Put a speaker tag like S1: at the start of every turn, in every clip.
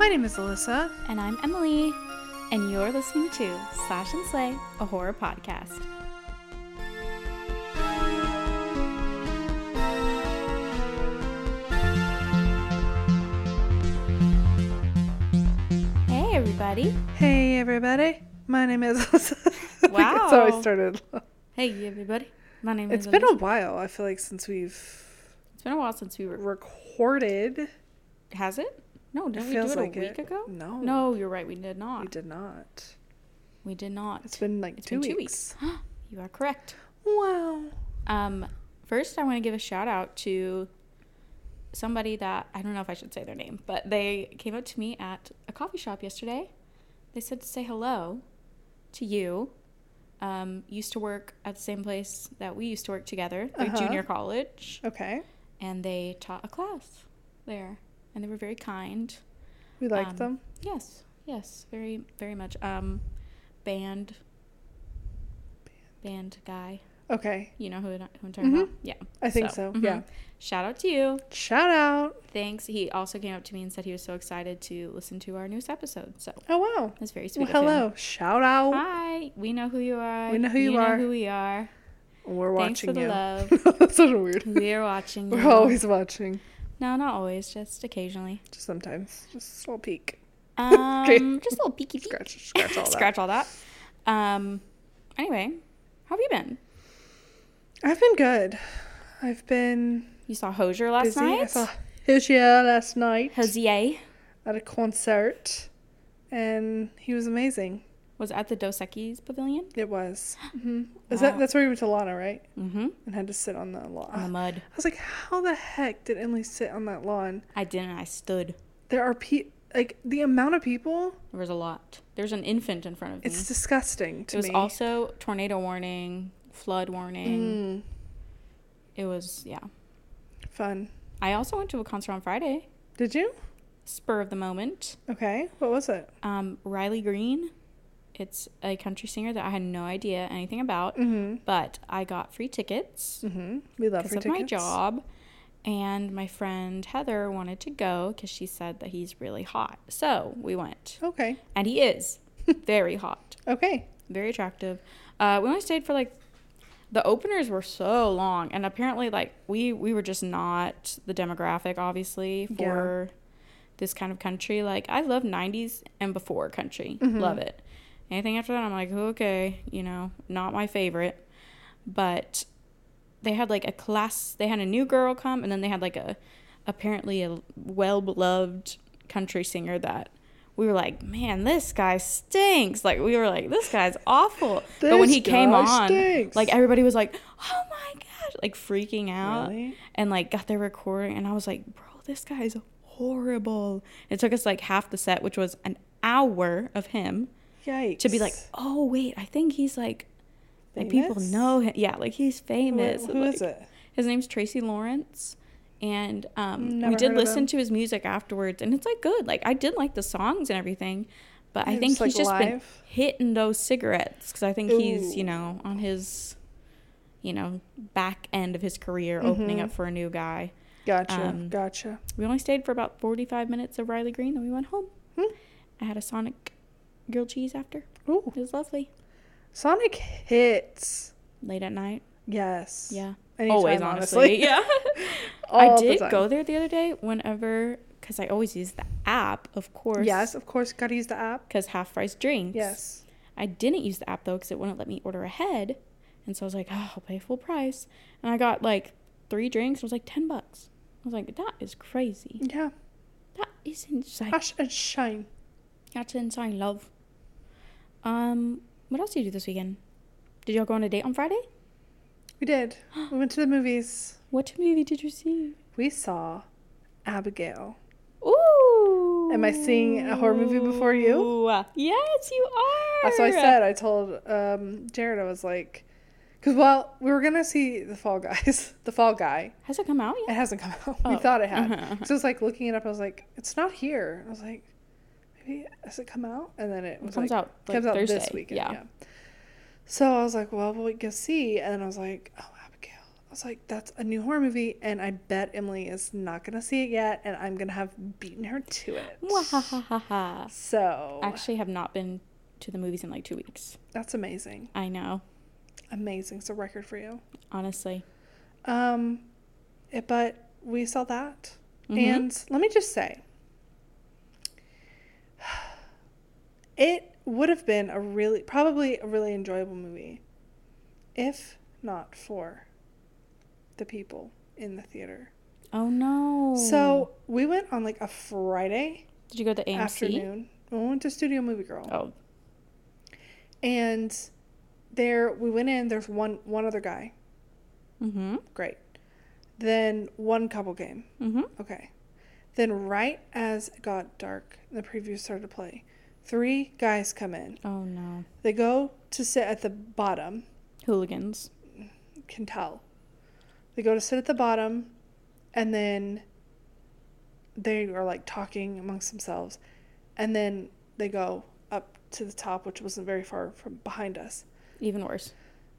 S1: name is Alyssa.
S2: And I'm Emily, and you're listening to Slash and Slay, a horror podcast. Hey, everybody.
S1: Hey, everybody. My name is Alyssa.
S2: Wow.
S1: That's how I started.
S2: Hey, everybody. My name is
S1: It's been a while, I feel like, since we've
S2: It's been a while since we were...
S1: recorded.
S2: Has it? No, didn't we do
S1: feels
S2: it
S1: like
S2: a week ago?
S1: No.
S2: No, you're right. We did not.
S1: We did not.
S2: We did not.
S1: It's been like
S2: It's
S1: 2
S2: been
S1: weeks.
S2: 2 weeks. You are correct.
S1: Wow.
S2: First, I want to give a shout out to somebody that, I don't know if I should say their name, but they came up to me at a coffee shop yesterday. They said to say hello to you. Used to work at the same place that we used to work together, like junior college.
S1: Okay.
S2: And they taught a class there. And they were very kind.
S1: We liked them.
S2: Yes, very, very much. Band guy.
S1: Okay.
S2: You know who I'm talking about? Yeah.
S1: I think so. Yeah.
S2: Shout out to you.
S1: Shout out.
S2: Thanks. He also came up to me and said he was so excited to listen to our newest episode. So.
S1: Oh, wow.
S2: That's very sweet
S1: Well,
S2: of him.
S1: hello. Shout out.
S2: Hi. We know who you are.
S1: We know who you are.
S2: You know who we are.
S1: We're
S2: Thanks
S1: watching
S2: for the
S1: you.
S2: love.
S1: That's sort of weird.
S2: We're watching you.
S1: We're always watching.
S2: No, not always. Just occasionally.
S1: Just sometimes. Just a little peek.
S2: Just a little peeky peek.
S1: Scratch all that.
S2: Scratch all that. Anyway, how have you been?
S1: I've been good. I've been
S2: You saw Hosier last
S1: busy.
S2: night?
S1: I saw Hosier last night
S2: Hosier.
S1: at a concert, and he was amazing.
S2: Was it at the Dos Equis Pavilion?
S1: It was. Mm-hmm.
S2: Wow.
S1: That's where we went to Lana, right?
S2: Mm-hmm.
S1: And had to sit on the lawn.
S2: On the mud.
S1: I was like, how the heck did Emily sit on that lawn?
S2: I didn't. I stood.
S1: There are like the amount of people.
S2: There was a lot. There's an infant in front of me.
S1: It's disgusting to me.
S2: It was also tornado warning, flood warning. It was, yeah.
S1: Fun.
S2: I also went to a concert on Friday.
S1: Did you?
S2: Spur of the moment.
S1: Okay. What was it?
S2: Riley Green. It's a country singer that I had no idea anything about. But I got free tickets.
S1: We love free
S2: because
S1: tickets.
S2: of my job. And my friend Heather wanted to go because she said that he's really hot. So we went.
S1: Okay.
S2: And he is very hot.
S1: Okay.
S2: Very attractive. We only stayed for the openers were so long. And apparently we were just not the demographic, obviously, for this kind of country. I love 90s and before country. Love it. Anything after that, I'm like, okay, not my favorite. But they had a class, they had a new girl come, and then they had apparently a well-beloved country singer that we were like, man, this guy stinks. We were like, this guy's awful. But when he came on,
S1: stinks.
S2: everybody was like, oh my gosh, freaking out.
S1: Really?
S2: And got their recording, and I was like, bro, this guy's horrible. It took us half the set, which was an hour of him.
S1: Yikes.
S2: To be like, oh wait, I think he's people know him. Yeah, he's famous.
S1: Who is it?
S2: His name's Tracy Lawrence, and
S1: Never
S2: we did
S1: heard of
S2: listen
S1: him.
S2: to his music afterwards, and it's good. I did like the songs and everything, but I
S1: Yeah,
S2: think
S1: just,
S2: he's just been
S1: live?
S2: hitting those cigarettes because I think he's
S1: Ooh.
S2: on his back end of his career, opening up for a new guy.
S1: Gotcha.
S2: We only stayed for about 45 minutes of Riley Green, then we went home. I had a Sonic grilled cheese after.
S1: Ooh.
S2: It was lovely.
S1: Sonic hits.
S2: Late at night.
S1: Yes.
S2: Yeah.
S1: Anytime,
S2: Always, honestly. Yeah.
S1: All
S2: I
S1: the
S2: did
S1: time.
S2: go there the other day because I always use the app, of course.
S1: Yes, of course. Gotta use the app.
S2: Because half price drinks.
S1: Yes.
S2: I didn't use the app, though, because it wouldn't let me order ahead. And so I was like, oh, I'll pay full price. And I got 3 drinks. It was $10. I was like, that is crazy.
S1: Yeah.
S2: That is insane.
S1: Hush and shine.
S2: That's insane, love. What else did you do this weekend? Did y'all go on a date on Friday?
S1: We did. We went to the movies.
S2: What movie did you see?
S1: We saw Abigail.
S2: Ooh.
S1: Am I seeing a horror movie before you?
S2: Yes, you are.
S1: That's what I said. I told Jared, I was like, because, we were going to see The Fall Guy.
S2: Has it come out
S1: It
S2: yet?
S1: hasn't come out.
S2: Oh.
S1: We thought it had. So I was looking it up. I was like, it's not here. I was like, maybe, has it come out? And then it was
S2: comes out
S1: this
S2: Thursday.
S1: weekend.
S2: Yeah.
S1: So I was like, well, we'll go see. And then I was like, oh, Abigail. I was like, that's a new horror movie, and I bet Emily is not going to see it yet, and I'm going to have beaten her to it. So.
S2: I actually have not been to the movies in like 2 weeks.
S1: That's amazing.
S2: I know.
S1: Amazing. It's a record for you.
S2: Honestly.
S1: But we saw that. And let me just say, it would have been probably a really enjoyable movie if not for the people in the theater.
S2: Oh no.
S1: So we went on like a Friday.
S2: Did you go to the AMC?
S1: Afternoon. We went to Studio Movie Girl.
S2: Oh.
S1: And there we went in, there's one other guy. Great. Then one couple came. Okay. Then right as it got dark, the preview started to play. 3 guys come in.
S2: Oh no.
S1: They go to sit at the bottom.
S2: Hooligans.
S1: Can tell. They go to sit at the bottom, and then they are like talking amongst themselves, and then they go up to the top, which wasn't very far from behind us.
S2: Even worse.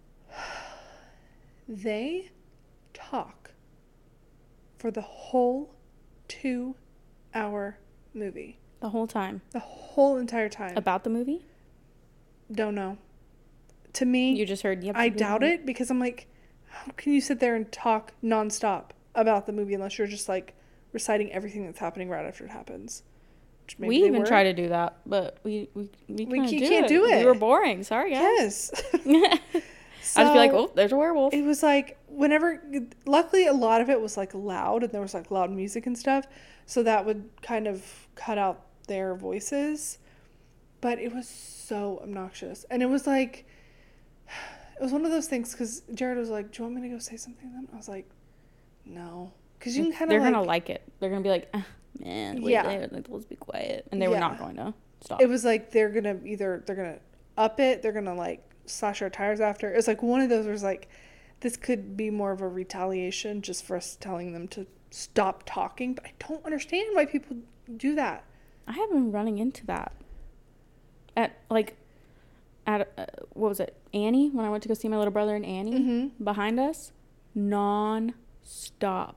S1: They talk for the whole 2-hour movie.
S2: The whole time.
S1: The whole entire time.
S2: About the movie?
S1: Don't know. To me,
S2: you just heard. Yep.
S1: I doubt it, because I'm like, how can you sit there and talk nonstop about the movie unless you're just like reciting everything that's happening right after it happens?
S2: We even try to do that, but we can't do it. We were boring. Sorry, guys.
S1: Yes.
S2: So, I'd just be like, oh, there's a werewolf.
S1: It was like luckily a lot of it was like loud, and there was like loud music and stuff, so that would kind of cut out their voices. But it was so obnoxious, and it was like, it was one of those things, because Jared was like, do you want me to go say something to them? I was like, no, because you can kind of
S2: they're gonna like it. They're gonna be like, man, wait, let's be quiet, and they were not going to stop.
S1: It was like they're gonna up it, they're gonna like slash our tires after. It was like one of those where it's like, this could be more of a retaliation just for us telling them to stop talking, but I don't understand why people do that.
S2: I have been running into that at what was it, Annie, when I went to go see my little brother and Annie, behind us, non-stop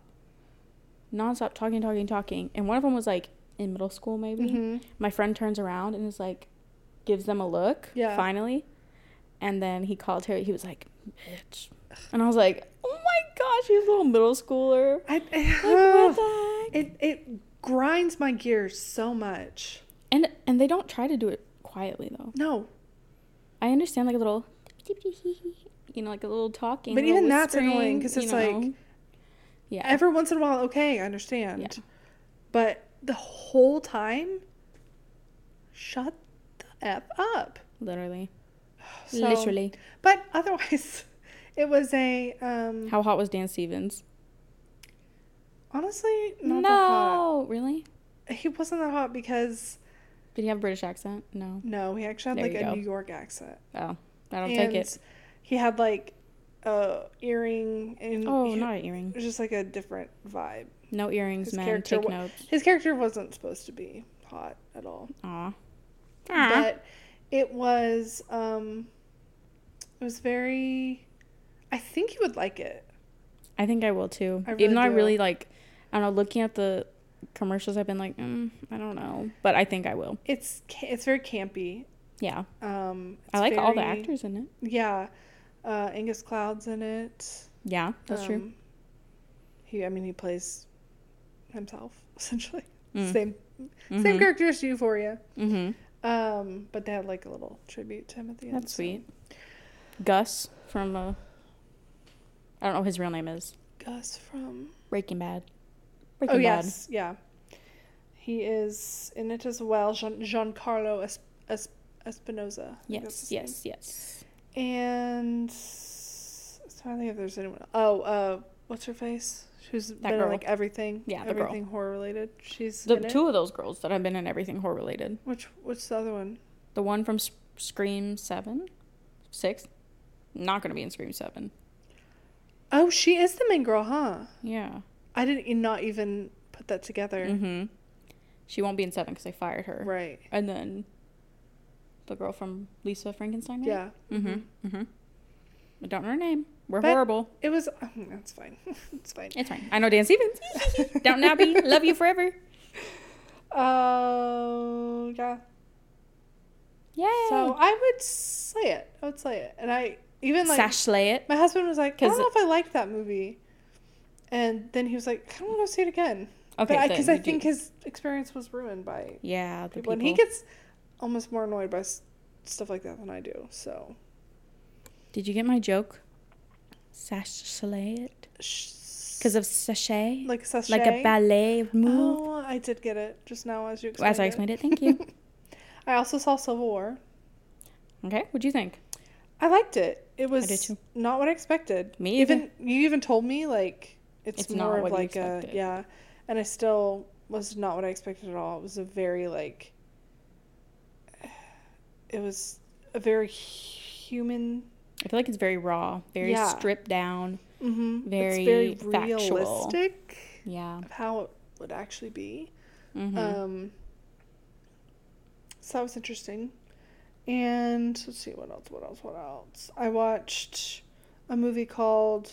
S2: talking, and one of them was like in middle school maybe. My friend turns around and is like, gives them a look, finally, and then he called her, he was like, bitch, and I was like, oh my gosh, he's a little middle schooler. What the heck?
S1: It grinds my gears so much.
S2: And they don't try to do it quietly though.
S1: No.
S2: I understand like a little, like a little talking.
S1: But even that's annoying, because it's like,
S2: yeah,
S1: every once in a while, okay, I understand.
S2: Yeah.
S1: But the whole time, shut the F up.
S2: Literally. Literally.
S1: But otherwise, it was a...
S2: How hot was Dan Stevens?
S1: Honestly, not that hot.
S2: No, really?
S1: He wasn't that hot because...
S2: Did he have a British accent? No.
S1: No, he actually had like a New York accent.
S2: Oh, I don't take it.
S1: He had like a earring. And
S2: not an earring.
S1: It was just like a different vibe.
S2: No earrings, man. Take notes.
S1: His character wasn't supposed to be hot at all.
S2: Aw.
S1: But it was very... I think you would like it.
S2: I think I will too. Even though I really like... I don't know, looking at the commercials, I've been like, I don't know, but I think I will.
S1: It's very campy.
S2: Yeah. I like all the actors in it.
S1: Yeah. Angus Cloud's in it.
S2: Yeah, that's true.
S1: He plays himself essentially. Same character as Euphoria. But they had like a little tribute to him at the end.
S2: That's sweet. Gus from I don't know what his real name is.
S1: Gus from
S2: Breaking Bad.
S1: Yes, yeah. He is in it as well. Giancarlo Espinosa.
S2: Yes.
S1: And I don't think if there's anyone else. Oh, what's her face? Who's been in like everything. Yeah, everything horror related. She's
S2: the two of those girls that have been in everything horror related.
S1: What's the other one?
S2: The one from Scream 7? 6? Not gonna be in Scream 7.
S1: Oh, she is the main girl, huh?
S2: Yeah.
S1: I didn't not even put that together.
S2: She won't be in 7 because they fired her.
S1: Right.
S2: And then the girl from Lisa Frankenstein, right?
S1: Yeah.
S2: I don't know her name. We're
S1: But
S2: horrible.
S1: It was. That's fine. It's fine.
S2: It's fine. I know Dan Stevens. Downton Abbey. Love you forever.
S1: Oh, yeah.
S2: Yay.
S1: So I would slay it. And I even like.
S2: Sash slay it.
S1: My husband was like, I don't know if I liked that movie. And then he was like, I don't want to see it again.
S2: Okay.
S1: Because I think his experience was ruined by
S2: the people.
S1: And he gets almost more annoyed by stuff like that than I do. So.
S2: Did you get my joke? Sash slay it. Because of sachet?
S1: Like sachet?
S2: Like a ballet move?
S1: Oh, I did get it just now as you explained
S2: As I explained it, thank you.
S1: I also saw Civil War.
S2: Okay, what'd you think?
S1: I liked it. It was
S2: I did too.
S1: not what I expected.
S2: Me either.
S1: You even told me, like, it's more
S2: not
S1: of
S2: what
S1: like
S2: you expected.
S1: and I still was not what I expected at all. It was a very, like, it was a very human.
S2: I feel like it's very raw, very stripped down, very
S1: it's very
S2: factual.
S1: realistic.
S2: Yeah.
S1: Of how it would actually be.
S2: Mm-hmm.
S1: So that was interesting. And let's see, what else? I watched a movie called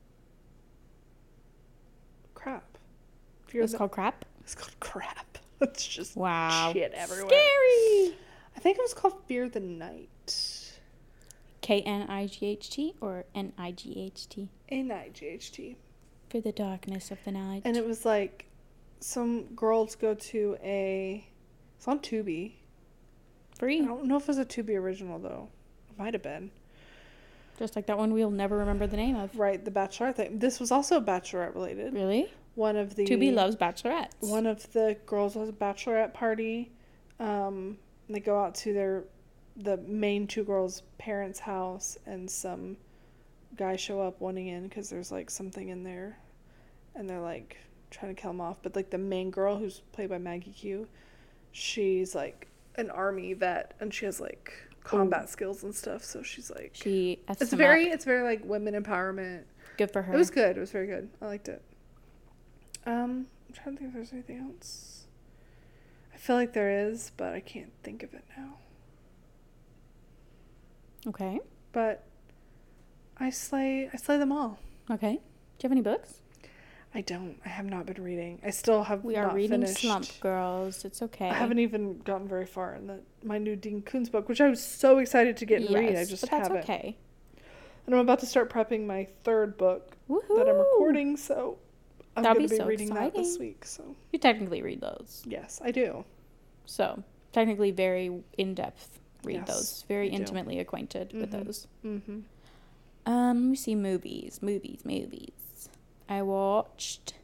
S1: Crap.
S2: It's called Crap?
S1: It's called Crap. It's just shit everywhere.
S2: Scary!
S1: I think it was called Fear the Night.
S2: K-N-I-G-H-T or N-I-G-H-T?
S1: N-I-G-H-T.
S2: For the darkness of the night.
S1: And it was like some girls go to it's on Tubi.
S2: Free.
S1: I don't know if it was a Tubi original, though. It might have been.
S2: Just like that one we'll never remember the name of.
S1: Right, the Bachelorette thing. This was also Bachelorette related.
S2: Really?
S1: Tubi
S2: loves Bachelorettes.
S1: One of the girls has a Bachelorette party. They go out to the main two girls' parents' house, and some guys show up wanting in because there's like something in there, and they're like trying to kill them off. But like the main girl, who's played by Maggie Q, she's like an army vet, and she has like combat skills and stuff. So she's like it's very like women empowerment.
S2: Good for her.
S1: It was good. It was very good. I liked it. I'm trying to think if there's anything else. I feel like there is, but I can't think of it now.
S2: Okay.
S1: But I slay them all.
S2: Okay. Do you have any books?
S1: I don't. I have not been reading. I still have
S2: We are
S1: not
S2: reading
S1: finished.
S2: Slump Girls. It's okay.
S1: I haven't even gotten very far in my new Dean Koontz book, which I was so excited to get and read. I just
S2: but that's
S1: haven't.
S2: Okay.
S1: And I'm about to start prepping my third book that I'm recording, so I'm going to be reading that this week. So
S2: you technically read those.
S1: Yes, I do.
S2: So technically very in-depth read those. Very intimately acquainted with those.
S1: Mm-hmm.
S2: Let me see movies. I watched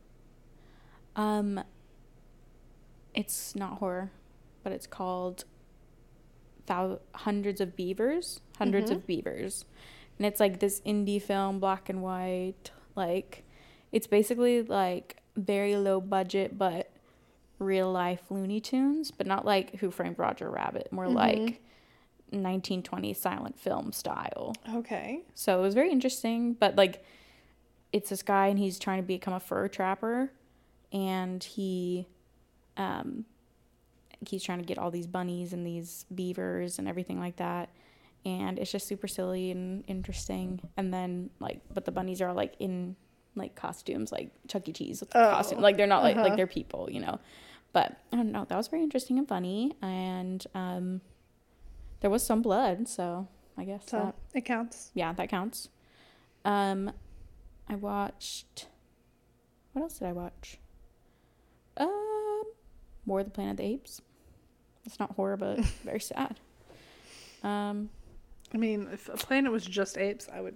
S2: it's not horror, but it's called Hundreds of Beavers. And it's like this indie film, black and white. Like, it's basically like very low budget, but real life Looney Tunes, but not like Who Framed Roger Rabbit. More like 1920s silent film style.
S1: Okay.
S2: So it was very interesting, but like, it's this guy and he's trying to become a fur trapper, and he's trying to get all these bunnies and these beavers and everything like that. And it's just super silly and interesting. And then but the bunnies are like in like costumes, like Chuck E. Cheese costume. Like they're not like they're people, you know. But I don't know. That was very interesting and funny. And there was some blood, so I guess
S1: it counts.
S2: Yeah, that counts. I watched. What else did I watch? War of the Planet of the Apes. It's not horror, but very sad.
S1: I mean, if a planet was just apes, I would.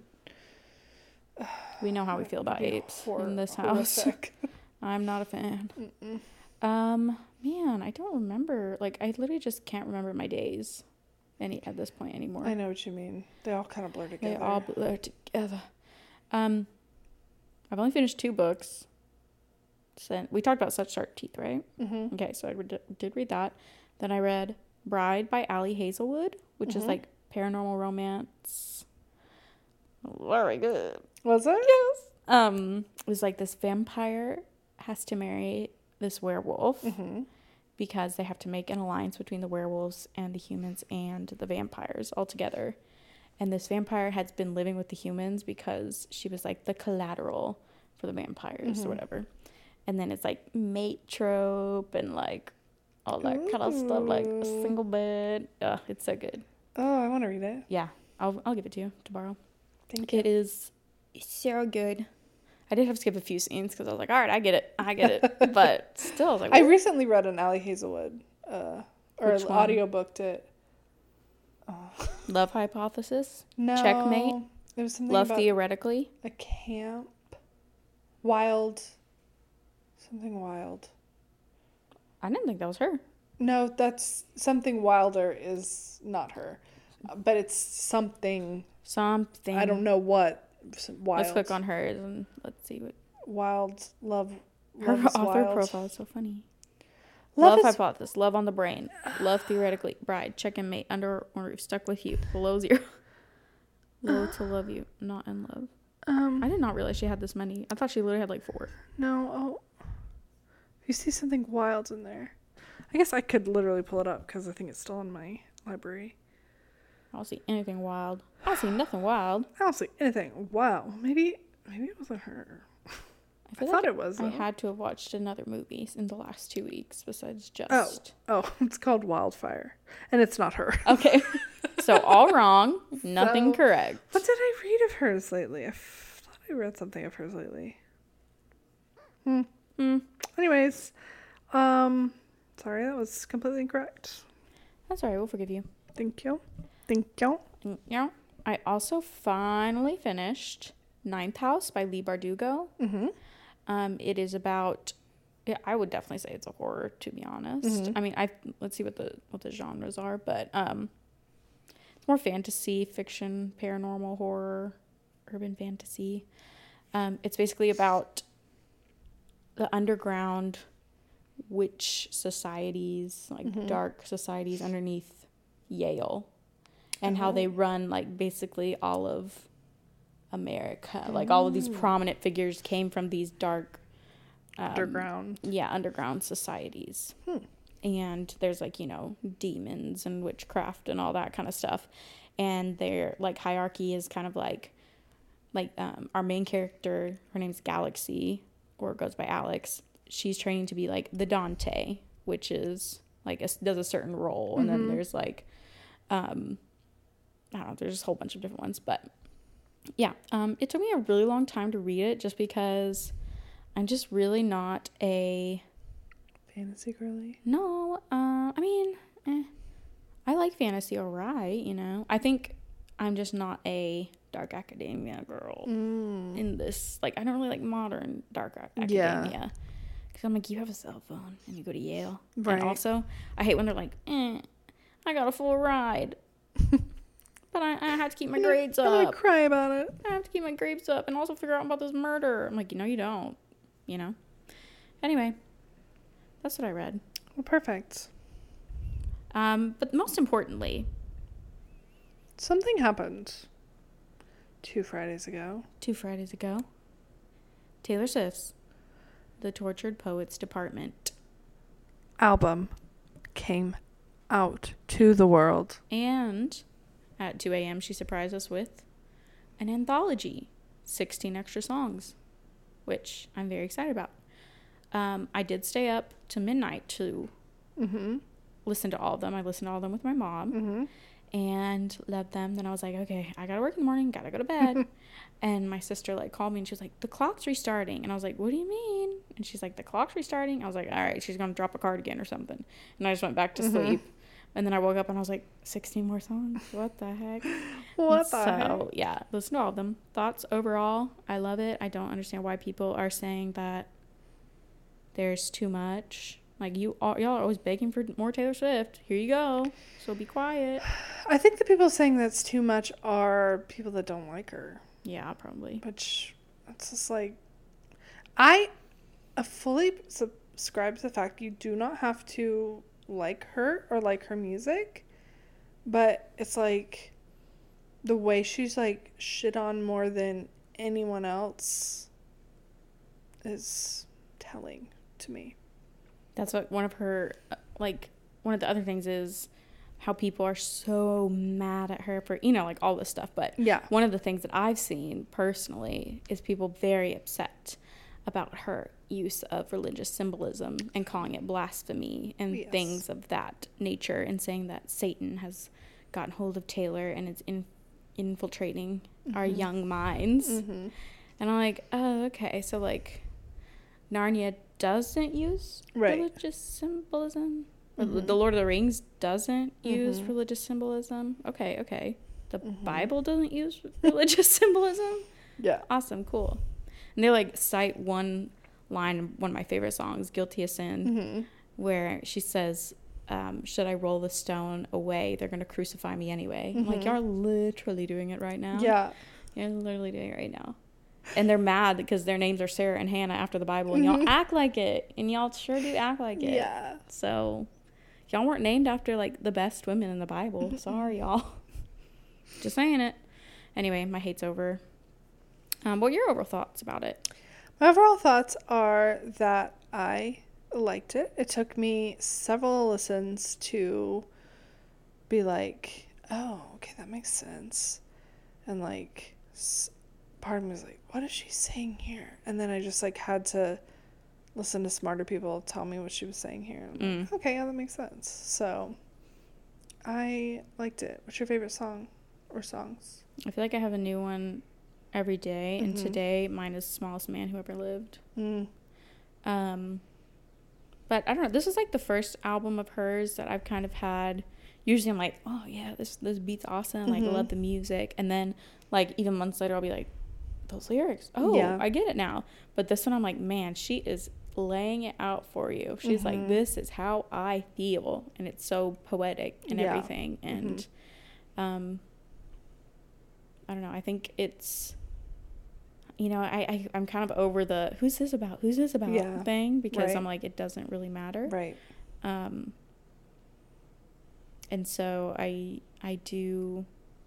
S2: We know how we feel about apes in this house. I'm not a fan. Man, I don't remember. Like, I literally just can't remember my days at this point anymore.
S1: I know what you mean. They all kind of blur together.
S2: I've only finished 2 books. So we talked about Such Sharp Teeth, right?
S1: Mm-hmm.
S2: Okay, so I did read that. Then I read Bride by Ali Hazelwood, which is like paranormal romance. Very good.
S1: Was it?
S2: Yes. It was like this vampire has to marry this werewolf because they have to make an alliance between the werewolves and the humans and the vampires all together. And this vampire has been living with the humans because she was like the collateral for the vampires or whatever. And then it's like mate trope and like all that kind of stuff, like a single bed. It's so good.
S1: Oh, I want to read it.
S2: Yeah, I'll give it to you to borrow.
S1: Thank you.
S2: It is so good. I did have to skip a few scenes because I was like, all right, I get it. But still, I was like,
S1: I recently read an Ali Hazelwood, or audiobooked it.
S2: Love Hypothesis?
S1: No.
S2: Checkmate?
S1: It was something
S2: Love
S1: about
S2: Theoretically?
S1: a camp. Wild. Something wild.
S2: I didn't think that was her.
S1: No, that's something wilder is not her. But it's something.
S2: Something.
S1: I don't know what. Wild.
S2: Let's click on hers and let's see what.
S1: Wild. Love.
S2: Her
S1: Love is
S2: author
S1: wild.
S2: profile is so funny.
S1: Love is...
S2: Hypothesis. Love on the Brain. Love Theoretically. Bride. Check and Mate. Under or roof. Stuck with you. Below 0. Low to love you. Not in love. I did not realize she had this many. I thought she literally had like 4.
S1: No. Oh. If you see something wild in there. I guess I could literally pull it up because I think it's still in my library.
S2: I don't see anything wild. I don't see nothing wild.
S1: I don't see anything. Wow. Maybe it wasn't her. I thought it was.
S2: I had to have watched another movie in the last 2 weeks besides just.
S1: Oh, it's called Wildfire, and it's not her.
S2: Okay, so all wrong, nothing correct.
S1: What did I read of hers lately? I thought I read something of hers lately. Anyways, sorry, that was completely incorrect.
S2: That's all right. We'll forgive you.
S1: Thank you.
S2: Yeah. I also finally finished Ninth House by Leigh Bardugo. It is about. Yeah, I would definitely say it's a horror, to be honest. I mean, let's see what the genres are, but it's more fantasy, fiction, paranormal horror, urban fantasy. It's basically about the underground witch societies, like dark societies underneath Yale, and how they run like basically all of America. Like all of these prominent figures came from these dark underground societies. And there's like, demons and witchcraft and all that kind of stuff. And their like hierarchy is kind of like our main character, her name's Galaxy, or goes by Alex. She's training to be like the Dante, which is like does a certain role. And then there's like I don't know, there's just a whole bunch of different ones, but yeah, it took me a really long time to read it just because I'm just really not a
S1: fantasy girly.
S2: No, I mean, I like fantasy, alright, I think I'm just not a dark academia girl in this. Like, I don't really like modern dark academia. Because I'm like, you have a cell phone and you go to Yale. Right. And also, I hate when they're like, I got a full ride. But I have to keep my grades up.
S1: I'm gonna cry about it.
S2: I have to keep my grades up and also figure out about this murder. I'm like, you don't. Anyway, that's what I read.
S1: Well, perfect.
S2: But most importantly,
S1: something happened 2 Fridays ago.
S2: Taylor Swift's The Tortured Poets Department
S1: album came out to the world.
S2: And at 2 a.m. she surprised us with an anthology, 16 extra songs, which I'm very excited about. I did stay up to midnight to listen to all of them. I listened to all of them with my mom and loved them. Then I was like, okay, I gotta work in the morning, gotta go to bed. And my sister like called me and she was like, the clock's restarting. And I was like, what do you mean? And she's like, the clock's restarting. I was like, all right, she's gonna drop a cardigan or something. And I just went back to sleep. And then I woke up and I was like, 16 more songs? What the heck? So, yeah, listen to all of them. Thoughts overall, I love it. I don't understand why people are saying that there's too much. Like, y'all are always begging for more Taylor Swift. Here you go. So be quiet.
S1: I think the people saying that's too much are people that don't like her.
S2: Yeah, probably.
S1: Which, it's just like, I fully subscribe to the fact you do not have to like her or like her music, but it's like the way she's like shit on more than anyone else is telling to me.
S2: That's what one of her one of the other things is how people are so mad at her for, you know, like all this stuff. But
S1: Yeah.
S2: one of the things that I've seen personally is people very upset about her use of religious symbolism and calling it blasphemy and
S1: Yes.
S2: things of that nature, and saying that Satan has gotten hold of Taylor and is infiltrating our young minds.
S1: Mm-hmm.
S2: And I'm like, oh, okay, so like Narnia doesn't use
S1: Right.
S2: religious symbolism.
S1: Mm-hmm.
S2: The Lord of the Rings doesn't use religious symbolism. Okay. The Bible doesn't use religious symbolism.
S1: Yeah.
S2: Awesome, cool. And they like cite one line in one of my favorite songs, Guilty of Sin, where she says, should I roll the stone away? They're going to crucify me anyway. I'm like, y'all are literally doing it right now.
S1: Yeah.
S2: You're literally doing it right now. And they're mad because their names are Sarah and Hannah after the Bible, and y'all act like it. And y'all sure do act like it.
S1: Yeah.
S2: So y'all weren't named after like the best women in the Bible. Sorry, y'all. Just saying it. Anyway, my hate's over. What are your overall thoughts about it?
S1: My overall thoughts are that I liked it. It took me several listens to be like, oh, okay, that makes sense. And like, part of me was like, what is she saying here? And then I just like had to listen to smarter people tell me what she was saying here. I'm like, okay, yeah, that makes sense. So I liked it. What's your favorite song or songs?
S2: I feel like I have a new one every day, and today mine is Smallest Man Who Ever Lived. But I don't know, this is like the first album of hers that I've kind of had. Usually I'm like, oh yeah, this beat's awesome, like I love the music, and then like even months later I'll be like, those lyrics, oh yeah, I get it now. But this one I'm like, man, she is laying it out for you. She's like, this is how I feel, and it's so poetic and everything. And I don't know, I think it's, you know, I'm kind of over the who's this about thing, because I'm like, it doesn't really matter.
S1: Right.
S2: And so I don't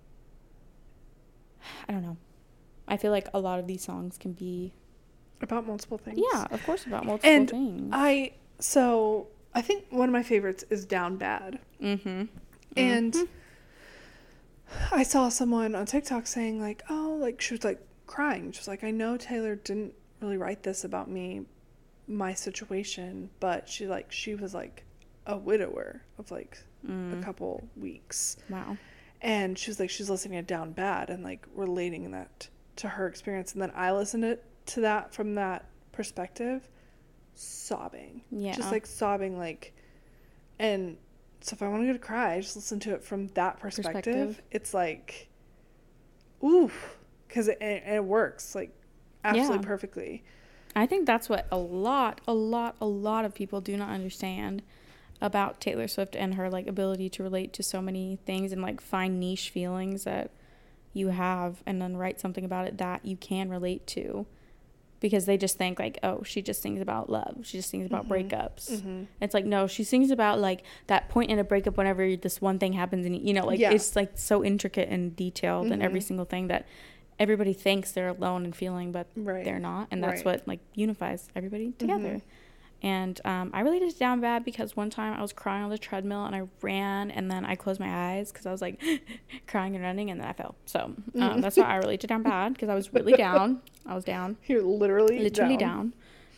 S2: know. I feel like a lot of these songs can be
S1: about multiple things.
S2: Yeah, of course, about multiple things.
S1: I think one of my favorites is Down Bad. And I saw someone on TikTok saying like, oh, like she was like crying. She was like, I know Taylor didn't really write this about me, my situation, but she was like a widower of like a couple weeks.
S2: Wow.
S1: And she was like, she's listening to Down Bad and like relating that to her experience. And then I listened to that from that perspective, sobbing.
S2: Yeah.
S1: Just like sobbing, like, and so if I want to cry, I just listen to it from that perspective. It's like, oof, because it works like absolutely perfectly.
S2: I think that's what a lot of people do not understand about Taylor Swift and her like ability to relate to so many things and like find niche feelings that you have and then write something about it that you can relate to, because they just think like, oh, she just sings about love, she just sings about breakups. It's like, no, she sings about like that point in a breakup whenever this one thing happens, and you know, like it's like so intricate and detailed in every single thing that everybody thinks they're alone in feeling, but they're not, and that's what like unifies everybody together. And I related to Down Bad because one time I was crying on the treadmill and I ran and then I closed my eyes because I was like crying and running, and then I fell. So that's why I relate to Down Bad, because I was really down. I was down.
S1: You're literally
S2: down.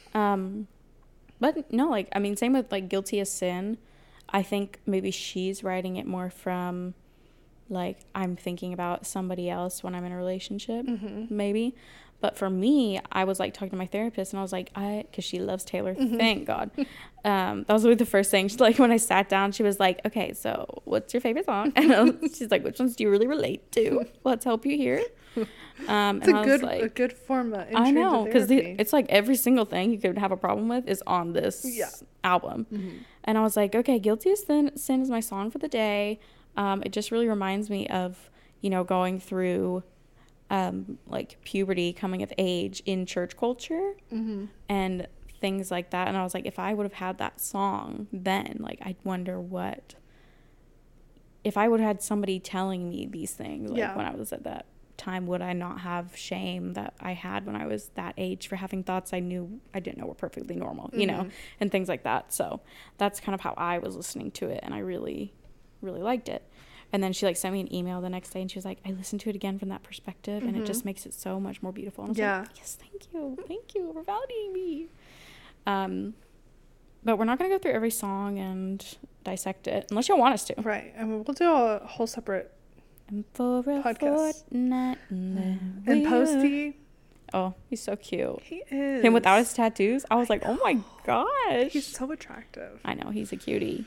S2: But no, like, I mean, same with like Guilty of Sin. I think maybe she's writing it more from like, I'm thinking about somebody else when I'm in a relationship, maybe. But for me, I was like talking to my therapist and I was like, because she loves Taylor, thank God. That was really the first thing. She's like, when I sat down, she was like, okay, so what's your favorite song? And she's like, which ones do you really relate to? Let's help you here.
S1: It's
S2: and
S1: a good form of
S2: I know, because it's like every single thing you could have a problem with is on this album. And I was like, okay, Guilty of Sin is my song for the day. It just really reminds me of, you know, going through like puberty, coming of age in church culture and things like that. And I was like, if I would have had that song then, like, I'd wonder what if I would have had somebody telling me these things, like when I was at that time, would I not have shame that I had when I was that age for having thoughts I didn't know were perfectly normal, you know, and things like that. So that's kind of how I was listening to it, and I really really liked it. And then she like sent me an email the next day and she was like, I listened to it again from that perspective and it just makes it so much more beautiful. And I was like, yes, thank you for validating me. But we're not going to go through every song and dissect it unless you want us to.
S1: Right. I mean, we'll do a whole separate podcast. And Posty.
S2: Oh, he's so cute.
S1: He is.
S2: Him without his tattoos. I was like, oh my gosh.
S1: He's so attractive.
S2: I know, he's a cutie.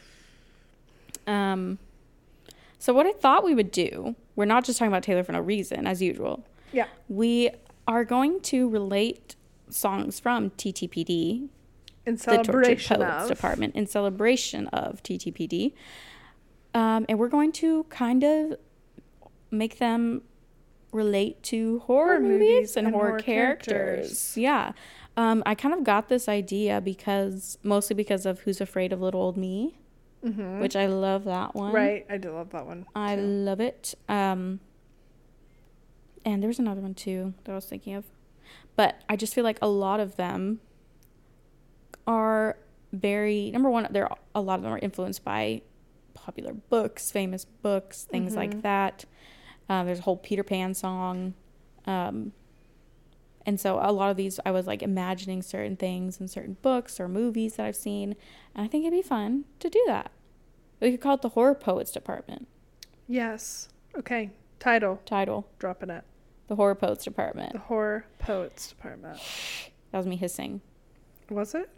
S2: So what I thought we would do, we're not just talking about Taylor for no reason, as usual.
S1: Yeah.
S2: We are going to relate songs from TTPD,
S1: in celebration
S2: the Tortured Poets Department, in celebration of TTPD. And we're going to kind of make them relate to horror movies and horror characters. Yeah. I kind of got this idea mostly because of Who's Afraid of Little Old Me, which I love that one.
S1: Right. I do love that one.
S2: I love it. And there's another one too that I was thinking of. But I just feel like a lot of them are number one, a lot of them are influenced by popular books, famous books, things like that. There's a whole Peter Pan song. And so a lot of these, I was like imagining certain things in certain books or movies that I've seen. And I think it'd be fun to do that. We could call it the Horror Poets Department.
S1: Yes. Okay. Title.
S2: Dropping
S1: it.
S2: The Horror Poets Department.
S1: The Horror Poets Department.
S2: That was me hissing.
S1: Was it?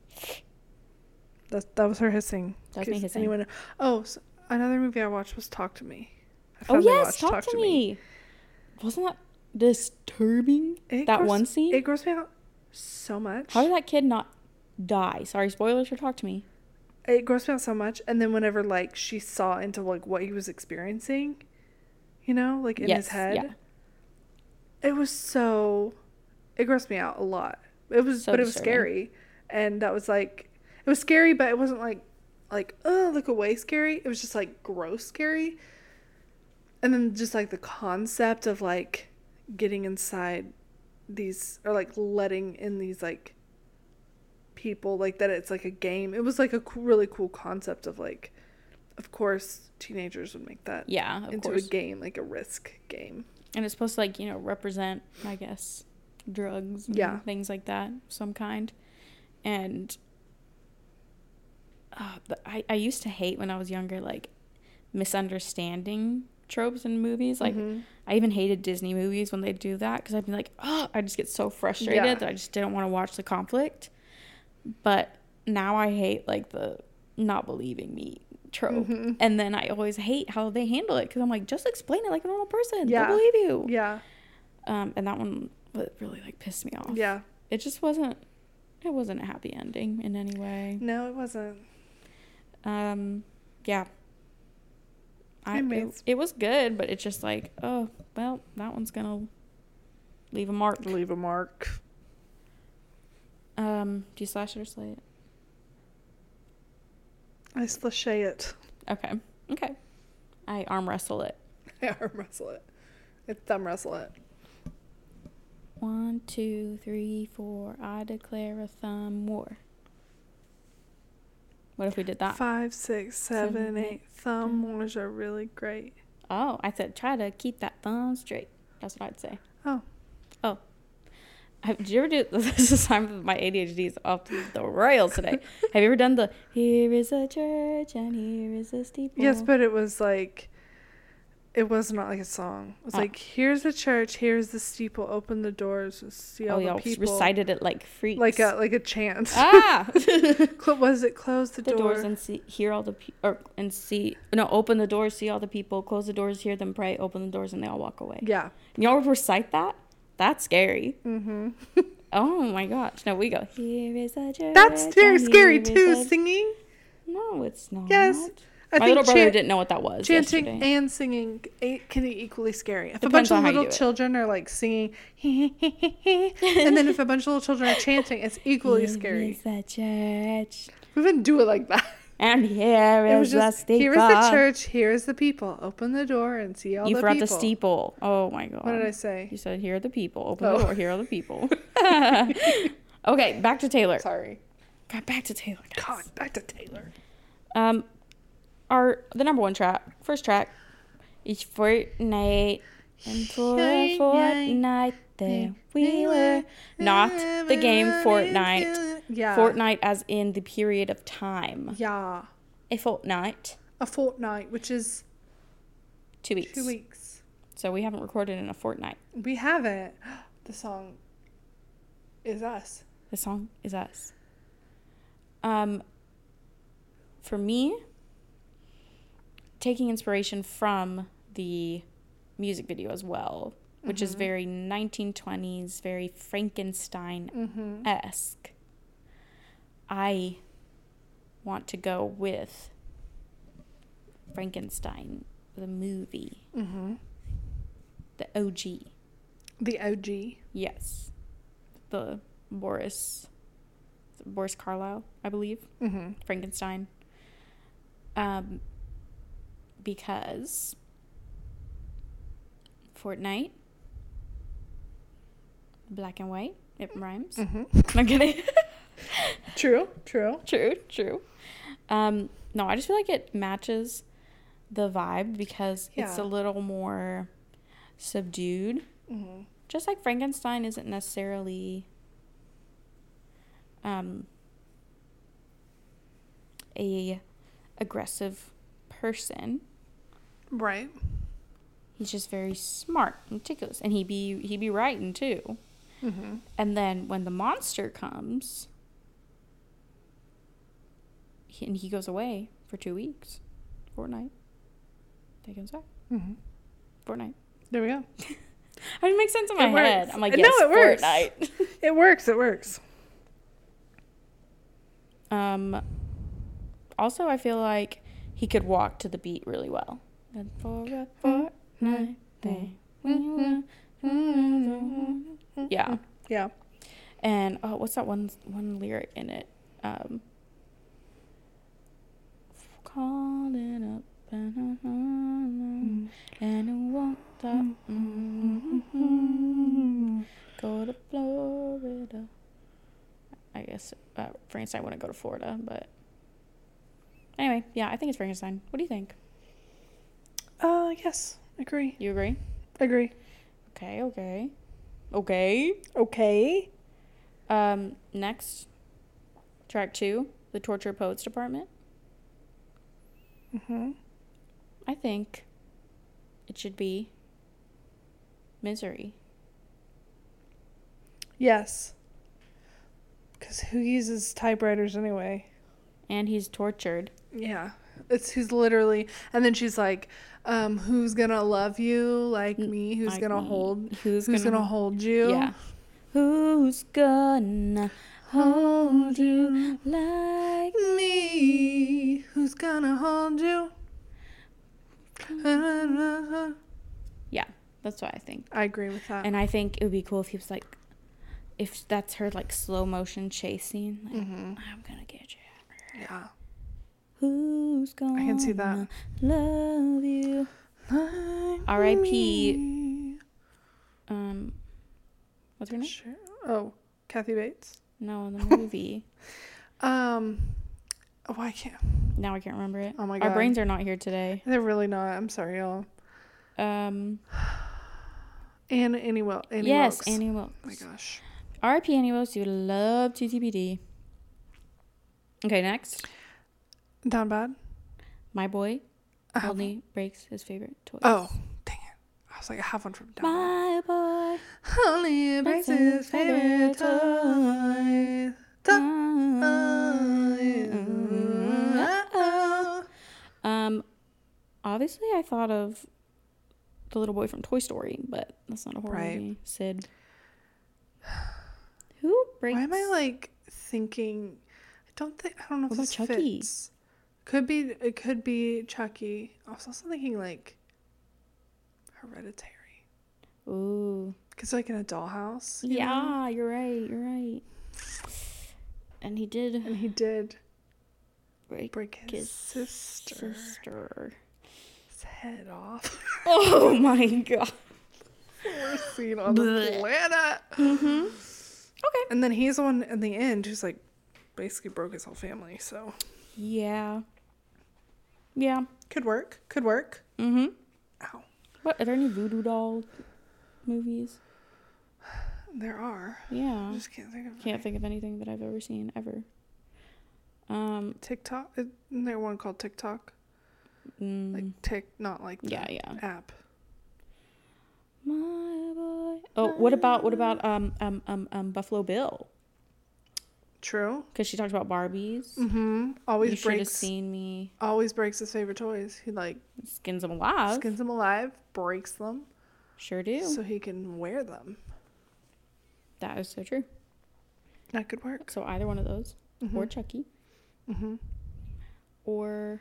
S1: That was her hissing.
S2: That was me hissing.
S1: So another movie I watched was Talk to Me.
S2: Oh yes, Talk to Me. Wasn't that disturbing? One scene?
S1: It grossed me out so much.
S2: How did that kid not die? Sorry, spoilers for Talk to Me.
S1: It grossed me out so much. And then whenever like she saw into like what he was experiencing, like in his head. Yeah. It grossed me out a lot. It was scary. And that was like, it was scary, but it wasn't like, look away scary. It was just like gross scary. And then just like the concept of like getting inside these, or like letting in these like people, like that it's like a game. It was like a really cool concept of like, of course teenagers would make that into a game, like a risk game.
S2: And it's supposed to like, represent, I guess, drugs and things like that, some kind. And I used to hate when I was younger, like misunderstanding tropes in movies. Like I even hated Disney movies when they do that, because I'd be like, I just get so frustrated that I just didn't want to watch the conflict. But now I hate like the not believing me trope. And then I always hate how they handle it, because I'm like, just explain it like a normal person. They'll believe you. And that one really like pissed me off. It just wasn't a happy ending in any way.
S1: No, it wasn't.
S2: It was good, but it's just like, oh well, that one's gonna leave a mark.
S1: Do
S2: you slash it or slay it?
S1: I slashay it.
S2: Okay. I arm wrestle it.
S1: I thumb wrestle it.
S2: 1, 2, 3, 4. I declare a thumb war. What if we did that?
S1: 5, 6, 7, 8. Thumb wars are really great.
S2: Oh, I said try to keep that thumb straight. That's what I'd say.
S1: Oh.
S2: Did you ever do this? Is time my ADHD is off the rails today. Have you ever done the "Here is a church and here is a steeple"?
S1: Yes, but it was like, it was not like a song. It was like, here's a church, here's the steeple, open the doors, see all the people.
S2: Recited it like freaks.
S1: Like a chant. Was it close the
S2: doors and hear all the open the doors, see all the people, close the doors, hear them pray, open the doors, and they all walk away.
S1: Yeah.
S2: Y'all recite that? That's scary. Oh my gosh. No, we go, here is a church.
S1: That's very scary too, singing.
S2: No, it's not.
S1: Yes.
S2: My little brother didn't know what that was.
S1: Chanting
S2: yesterday.
S1: And singing can be equally scary. If
S2: Depends
S1: a bunch of little children are like singing, and then if a bunch of little children are chanting, it's equally scary.
S2: Here is a church.
S1: We wouldn't do it like that.
S2: And here is the steeple.
S1: Here is the church. Here is the people. Open the door and see all the people.
S2: You forgot the steeple. Oh my god.
S1: What did I say?
S2: You said here are the people. Open the door. Here are the people. Okay, back to Taylor.
S1: Sorry.
S2: God, back to Taylor.
S1: God, back to Taylor.
S2: the number one track, first track, is Fortnite. And for a fortnight there we were. Not the game Fortnite.
S1: Yeah.
S2: Fortnite as in the period of time.
S1: Yeah.
S2: A fortnight.
S1: A fortnight, which is
S2: 2 weeks.
S1: 2 weeks.
S2: So we haven't recorded in a fortnight.
S1: We haven't. The song is us.
S2: The song is us. For me, taking inspiration from the music video as well, which is very 1920s, very Frankenstein-esque. I want to go with Frankenstein, the movie. The OG.
S1: The OG.
S2: Yes. The Boris Karloff, I believe. Frankenstein. Because Fortnite, black and white, it rhymes. I'm kidding.
S1: True.
S2: No, I just feel like it matches the vibe because it's a little more subdued. Just like Frankenstein isn't necessarily a aggressive person.
S1: Right.
S2: He's just very smart and meticulous, and he be writing too. And then when the monster comes, he goes away for 2 weeks. Fortnite. Take him back. Fortnite.
S1: There we go.
S2: I didn't make sense in my head. I'm like, yes,
S1: no, it works.
S2: Fortnite.
S1: It works.
S2: Also, I feel like he could walk to the beat really well. And for a fortnight, yeah.
S1: Yeah.
S2: And what's that one lyric in it? Calling up and it won't stop. Go to Florida. I guess Frankenstein wouldn't go to Florida, but anyway, yeah, I think it's Frankenstein. What do you think?
S1: Yes, agree.
S2: You agree?
S1: Agree.
S2: Okay. Next, track 2, the Torture Poets Department. I think it should be Misery.
S1: Yes. Because who uses typewriters anyway?
S2: And he's tortured.
S1: Yeah. He's literally, and then she's like, who's gonna love you like me? Who's gonna hold you?
S2: Yeah. Who's gonna hold you like
S1: me? Who's gonna hold you?
S2: Yeah, that's what I think.
S1: I agree with that.
S2: And I think it would be cool if he was like, if that's her like slow motion chasing, like, I'm gonna get you.
S1: Yeah.
S2: Who's gonna
S1: I can see that.
S2: Love you.
S1: Like
S2: R.I.P. What's her name?
S1: Sure. Oh, Kathy Bates.
S2: No, in the movie.
S1: Oh, I can't.
S2: Now I can't remember it.
S1: Oh my God.
S2: Our brains are not here today.
S1: They're really not. I'm sorry, y'all. Annie Wilkes.
S2: Yes, Annie Wilkes.
S1: Oh my gosh.
S2: R.I.P. Annie Wilkes. You love TTPD. Okay, next.
S1: Down Bad.
S2: My Boy only breaks his favorite toys.
S1: Oh, dang it. I was like, I have one from Down
S2: My boy
S1: only breaks his favorite toys.
S2: Obviously I thought of the little boy from Toy Story, but that's not a horror
S1: Right.
S2: movie. Sid. Who breaks?
S1: Why am I like thinking? I don't know if
S2: What about
S1: this
S2: Chucky?
S1: fits. It could be Chucky. I was also thinking like Hereditary.
S2: Ooh.
S1: Because like in a dollhouse.
S2: Yeah, you're right. And he did
S1: break his sister. His head off.
S2: Oh my God.
S1: Worst scene on the planet. Okay. And then he's the one in the end who's like basically broke his whole family. So
S2: yeah. Yeah.
S1: Could work. Could work.
S2: Mm-hmm.
S1: Ow.
S2: What, are there any voodoo doll movies?
S1: There are.
S2: Yeah.
S1: I just can't think of
S2: Can't think of anything that I've ever seen, ever.
S1: TikTok. Isn't there one called TikTok? Like not like the app.
S2: My boy. Oh, what about Buffalo Bill?
S1: True.
S2: Because she talked about Barbies.
S1: Mm-hmm.
S2: You should have seen me.
S1: Always breaks his favorite toys. He
S2: skins them alive.
S1: Breaks them.
S2: Sure do.
S1: So he can wear them.
S2: That is so true.
S1: That could work.
S2: So either one of those, or Chucky, or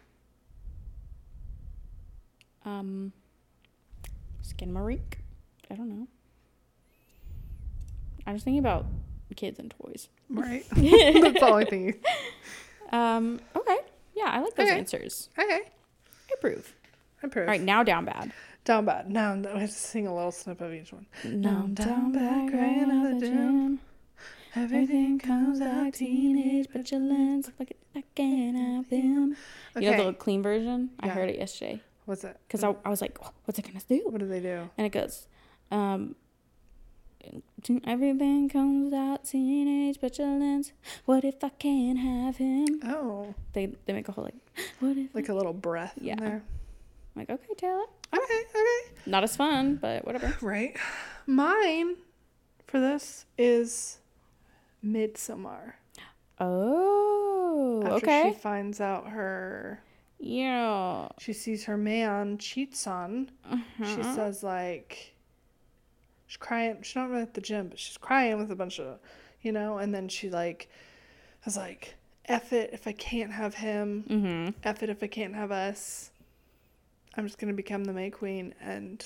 S2: Skinamarink. I don't know. I was thinking about kids and toys.
S1: Right. That's the only thing.
S2: Okay. Yeah, I like those answers.
S1: Okay.
S2: I approve.
S1: All
S2: right, now Down Bad.
S1: Down Bad. Now we have to sing a little snippet of each one.
S2: Now down bad, crying out the gym. Everything comes out teenage, but your lens like I can't have them. Okay. You know the little clean version? Yeah. I heard it yesterday.
S1: What's it?
S2: Because I was like, what's it going to do?
S1: What do they do?
S2: And it goes, everything comes out teenage, but your lens. What if I can't have him?
S1: Oh.
S2: They make a whole what if
S1: like a little breath in there.
S2: I'm like, okay, Taylor.
S1: Okay.
S2: Not as fun, but whatever.
S1: Right. Mine for this is Midsommar.
S2: Oh,
S1: After she finds out her...
S2: Yeah.
S1: She sees her man cheats on. She says, she's crying. She's not really at the gym, but she's crying with a bunch of, and then she, was like, F it if I can't have him. F it if I can't have us. I'm just going to become the May Queen and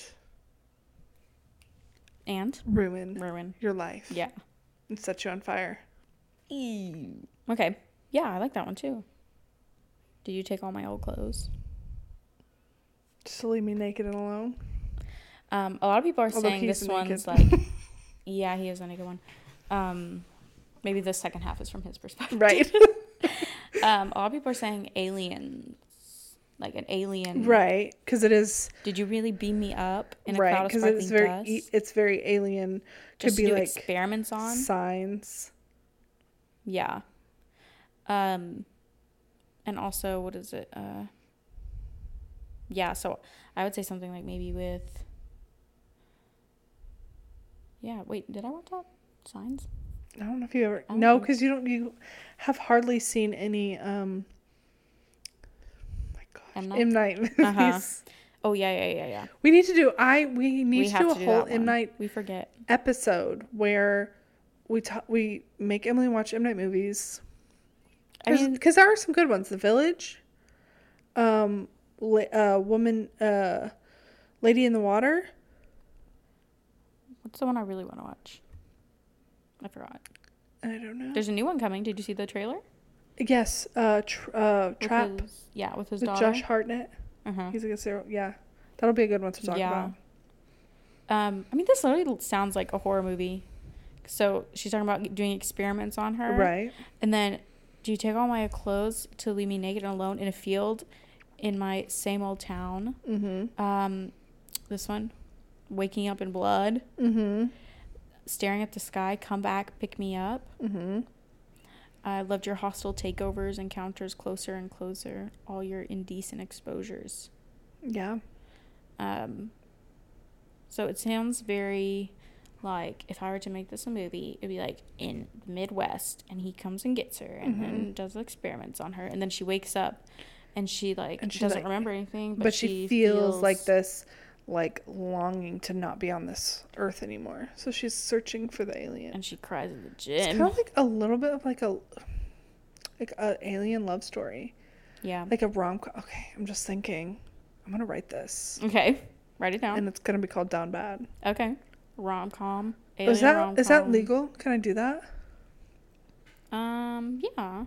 S1: ruin your life.
S2: Yeah.
S1: And set you on fire.
S2: Ew. Okay. Yeah, I like that one too. Did you take all my old clothes?
S1: Just to leave me naked and alone?
S2: A lot of people are saying this one's yeah, he is a naked one. Maybe the second half is from his perspective.
S1: Right.
S2: A lot of people are saying aliens. Like an alien.
S1: Right, because it is...
S2: Did you really beam me up in a cloud of sparkling dust?
S1: It's very alien.
S2: Could be like experiments on?
S1: Signs.
S2: Yeah. And also, what is it? Yeah, so I would say something like maybe with... Yeah, wait, did I watch that? Signs?
S1: I don't know if you ever... No, because you have hardly seen any... M. Night movies.
S2: Oh yeah.
S1: We need to do a whole M. Night episode where we make Emily watch M. Night movies. Because there are some good ones. The Village, Lady in the Water.
S2: What's the one I really want to watch? I forgot.
S1: I don't know.
S2: There's a new one coming. Did you see the trailer?
S1: Yes, Trap.
S2: With his
S1: with
S2: daughter.
S1: Josh Hartnett. He's like a serial. Yeah, that'll be a good one to talk about.
S2: This literally sounds like a horror movie. So she's talking about doing experiments on her,
S1: right?
S2: And then, do you take all my clothes to leave me naked and alone in a field, in my same old town? This one, waking up in blood. Staring at the sky. Come back, pick me up. I loved your hostile takeovers, encounters closer and closer, all your indecent exposures.
S1: Yeah.
S2: So it sounds very like if I were to make this a movie, it'd be like in the Midwest, and he comes and gets her, and then does experiments on her, and then she wakes up, and she doesn't remember anything,
S1: but she feels like this, longing to not be on this earth anymore. So she's searching for the alien.
S2: And she cries at the gym.
S1: It's kind of like a little bit of like a alien love story.
S2: Yeah.
S1: Like a rom-com. Okay, I'm just thinking. I'm going to write this.
S2: Okay. Write it down.
S1: And it's going to be called Down Bad.
S2: Okay. Rom-com.
S1: Is that legal? Can I do that?
S2: Yeah.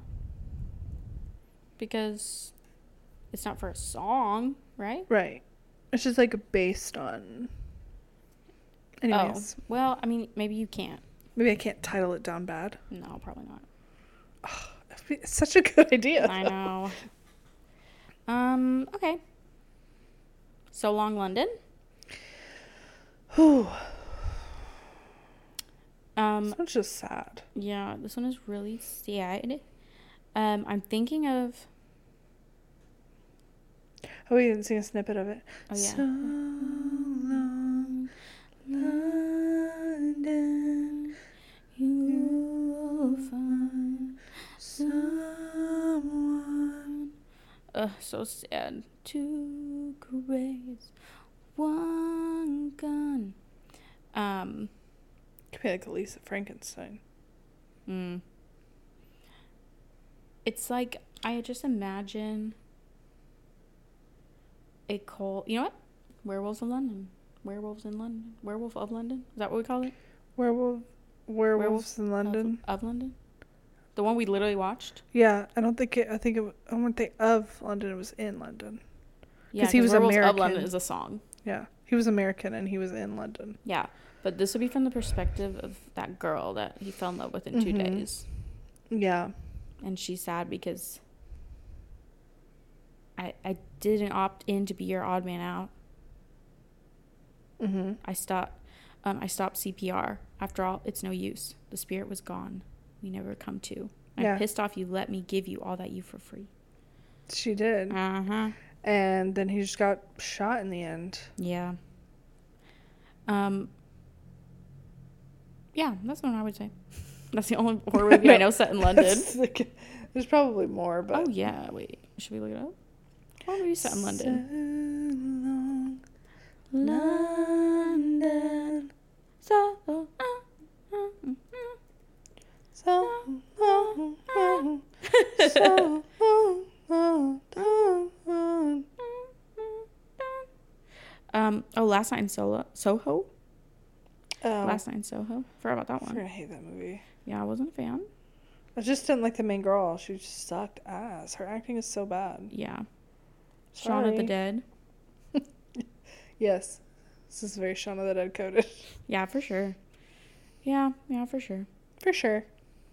S2: Because it's not for a song, right?
S1: Right. It's just based on. Anyways.
S2: Oh, well, maybe you can't.
S1: Maybe I can't title it Down Bad.
S2: No, probably not.
S1: Oh, it's such a good idea.
S2: I know. Okay. So Long London.
S1: Whew.
S2: This
S1: one's just sad.
S2: Yeah, this one is really sad. I'm thinking of...
S1: Oh, we didn't sing a snippet of it.
S2: Oh, yeah.
S1: So long, London, you'll find someone.
S2: So sad. 2 graves, 1 gun.
S1: Could be like Elisa Frankenstein.
S2: It's like, I just imagine a cold... You know what? Werewolves of London. Werewolves in London. Werewolf of London? Is that what we call it?
S1: Werewolves in London.
S2: Of London? The one we literally watched?
S1: Yeah, I don't think I wouldn't think of London, it was in London.
S2: Yeah,
S1: he was
S2: Werewolves
S1: American.
S2: of London is a song.
S1: Yeah, he was American and he was in London.
S2: Yeah, but this would be from the perspective of that girl that he fell in love with in 2 days.
S1: Yeah.
S2: And she's sad because I didn't opt in to be your odd man out. I stopped CPR. After all, it's no use. The spirit was gone. We never come to. I'm pissed off you let me give you all that you for free.
S1: She did. And then he just got shot in the end.
S2: Yeah. Yeah, that's what I would say. That's the only horror movie I know set in London.
S1: There's probably more, but...
S2: Oh, yeah. Wait. Should we look it up? Horror movie set in London.
S1: So long, London.
S2: So Last Night in Soho. Last Night in Soho. Forgot about that one.
S1: I hate that movie.
S2: Yeah, I wasn't a fan.
S1: I just didn't like the main girl. She just sucked ass. Her acting is so bad.
S2: Yeah. Shaun of the Dead.
S1: Yes. This is very Shaun of the Dead coded.
S2: Yeah, for sure. Yeah, for sure.
S1: For sure.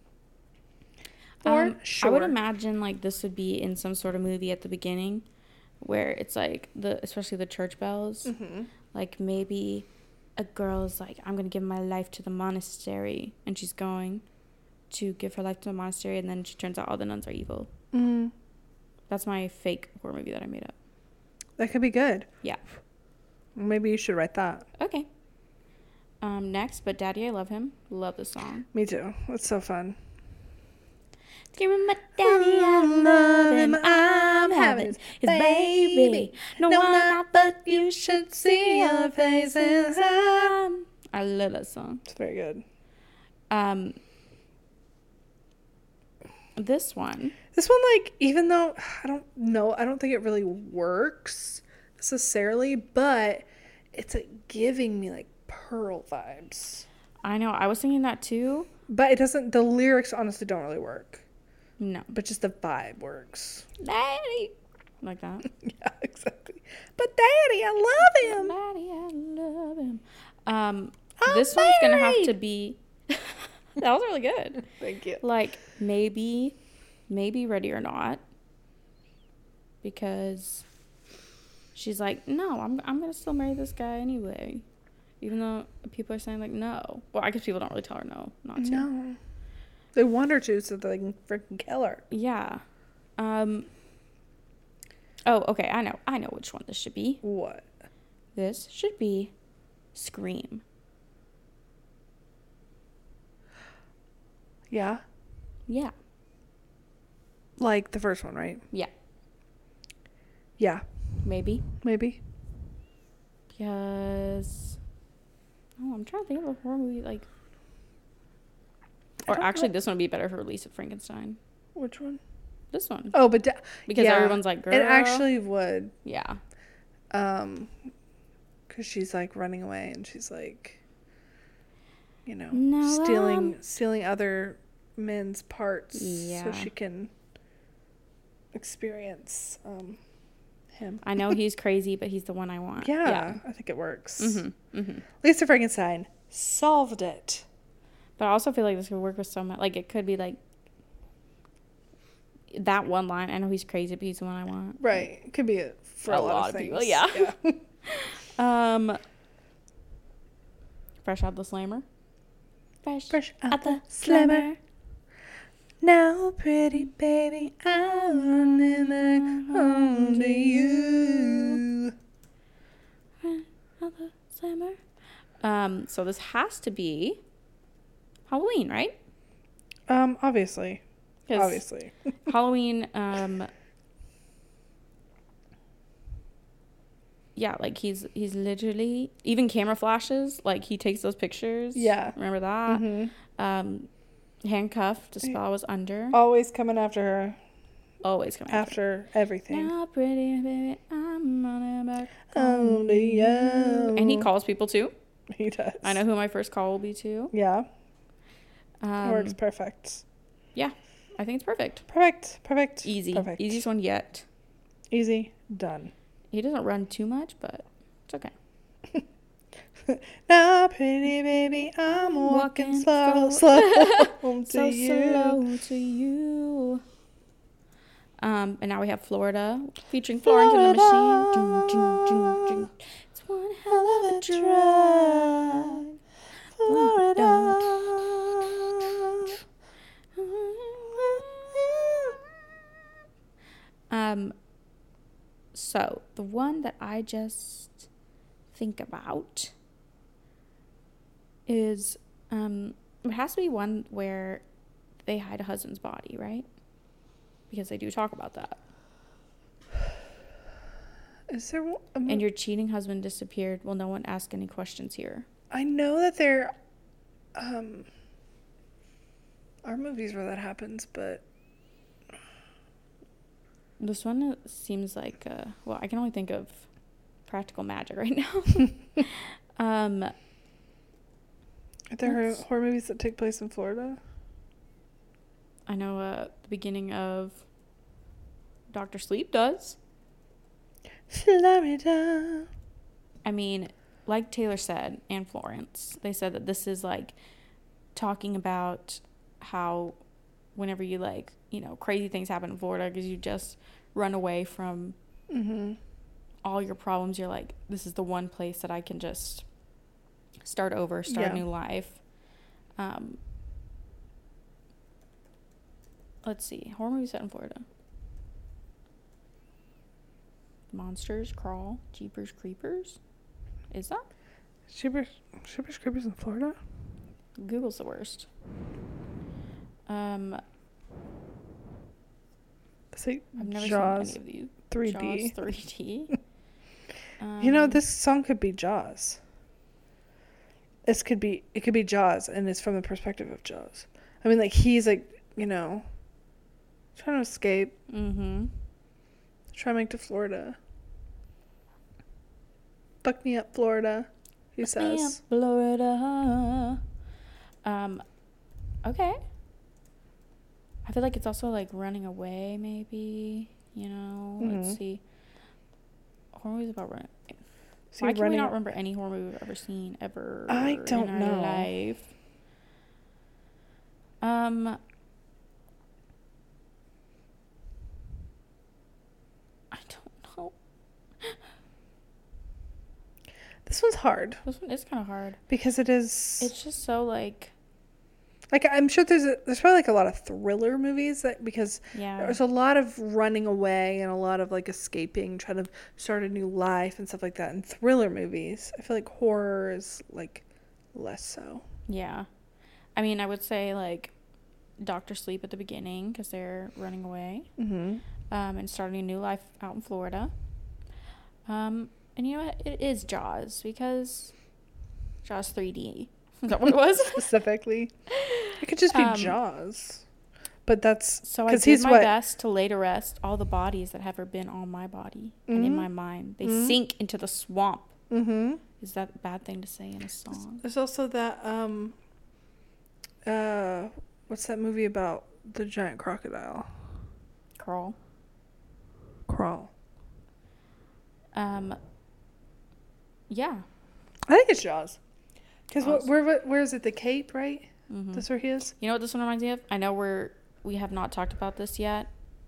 S2: I would imagine like this would be in some sort of movie at the beginning where it's like especially the church bells. Like maybe a girl's like, I'm gonna give my life to the monastery, and she's going to give her life to the monastery, and then she turns out all the nuns are evil. That's my fake horror movie that I made up.
S1: That could be good.
S2: Yeah.
S1: Maybe you should write that.
S2: Okay. Next, But Daddy I Love Him. Love this song.
S1: Me too. It's so fun.
S2: Screaming, but Daddy I love him. I'm having his baby. No one out but you should see your faces. I love that song.
S1: It's very good.
S2: This one,
S1: like, even though I don't think it really works necessarily, but it's like giving me like Pearl vibes.
S2: I know, I was thinking that too,
S1: but it doesn't. The lyrics honestly don't really work.
S2: No,
S1: but just the vibe works.
S2: Daddy, like that.
S1: Yeah, exactly. But Daddy, I love him.
S2: Daddy, I love him. This one's gonna have to be. That was really good.
S1: Thank you.
S2: Like maybe Ready or Not, because she's like, no, I'm gonna still marry this guy anyway, even though people are saying like no. Well, I guess people don't really tell her not to.
S1: No, they want her to so that they can freaking kill her.
S2: Yeah. Oh, okay. I know which one this should be.
S1: What?
S2: This should be Scream.
S1: Yeah.
S2: Yeah.
S1: Like the first one, right?
S2: Yeah.
S1: Yeah.
S2: Maybe.
S1: Because...
S2: Oh, I'm trying to think of a horror movie, like... Or actually, this one would be better for Lisa Frankenstein.
S1: Which one?
S2: This one.
S1: Oh, but...
S2: because everyone's like, girl.
S1: It actually would.
S2: Yeah.
S1: Because she's, like, running away, and she's, like... You know,
S2: no,
S1: stealing other men's parts
S2: yeah.
S1: so she can experience him.
S2: I know he's crazy, but he's the one I want.
S1: Yeah. I think it works.
S2: Mm-hmm.
S1: Lisa Frankenstein solved it.
S2: But I also feel like this could work with so much. Like, it could be like that one line. I know he's crazy, but he's the one I want.
S1: Right. It could be for a lot of things.
S2: People. Yeah. Fresh out the slammer.
S1: Fresh out the slammer. Now, pretty baby, I'm running back home to you.
S2: Out the slammer. So this has to be Halloween, right?
S1: Obviously.
S2: Halloween, yeah, like he's literally, even camera flashes, like he takes those pictures.
S1: Yeah.
S2: Remember that?
S1: Mm-hmm.
S2: Handcuffed, the spell was under.
S1: Always coming after her.
S2: Always coming
S1: after everything.
S2: Now, pretty baby, I'm running back
S1: home to you.
S2: And he calls people too.
S1: He does.
S2: I know who my first call will be too.
S1: Yeah. Works perfect.
S2: Yeah, I think it's perfect.
S1: Perfect.
S2: Easy.
S1: Perfect.
S2: Easiest one yet.
S1: Easy. Done.
S2: He doesn't run too much, but it's okay.
S1: Now, pretty baby, I'm walking slow home to you.
S2: Slow to you. And now we have Florida featuring Florence and the Machine. Dun, dun, dun, dun. It's one hell of a drag. Florida. So the one that I just think about is it has to be one where they hide a husband's body, right? Because they do talk about that.
S1: Is there
S2: and your cheating husband disappeared. Will no one ask any questions here?
S1: I know that there are movies where that happens, but
S2: this one seems like well, I can only think of Practical Magic right now.
S1: Are there horror movies that take place in Florida?
S2: I know the beginning of Dr. Sleep does.
S1: Florida.
S2: I mean, like Taylor said, and Florence, they said that this is like talking about how whenever you like, you know, crazy things happen in Florida because you just run away from all your problems. You're like, this is the one place that I can just start over, start a new life. Let's see. Horror movie set in Florida. Monsters Crawl, Jeepers Creepers. Is that?
S1: Jeepers Creepers in Florida?
S2: Google's the worst. I've never
S1: Jaws
S2: seen any of these.
S1: 3D.
S2: Jaws 3D.
S1: You know, this song could be Jaws. It could be Jaws, and it's from the perspective of Jaws. I mean, like, he's like, you know, trying to escape. Trying to make to Florida. Fuck me up, Florida, he says.
S2: Florida. Okay. I feel like it's also like running away, maybe. You know, let's see. Horror movies about running. Why can we not remember any horror movie we've ever seen ever?
S1: I don't
S2: in
S1: know.
S2: Our life? I don't know.
S1: This one's hard.
S2: This one is kind of hard
S1: because it is.
S2: It's just so like
S1: I'm sure there's probably like a lot of thriller movies that because there's a lot of running away and a lot of like escaping, trying to start a new life and stuff like that in thriller movies. I feel like horror is like less so.
S2: Yeah, I mean, I would say like Dr. Sleep at the beginning because they're running away and starting a new life out in Florida. And you know what? It is Jaws because Jaws 3D. Is that what it was?
S1: Specifically. It could just be Jaws. But that's...
S2: So I did my best to lay to rest all the bodies that have ever been on my body and in my mind. They sink into the swamp. Is that a bad thing to say in a song?
S1: There's also that... what's that movie about the giant crocodile?
S2: Crawl. Yeah.
S1: I think it's Jaws. Because where is it? The Cape, right? That's where he is.
S2: You know what this one reminds me of? I know we have not talked about this yet,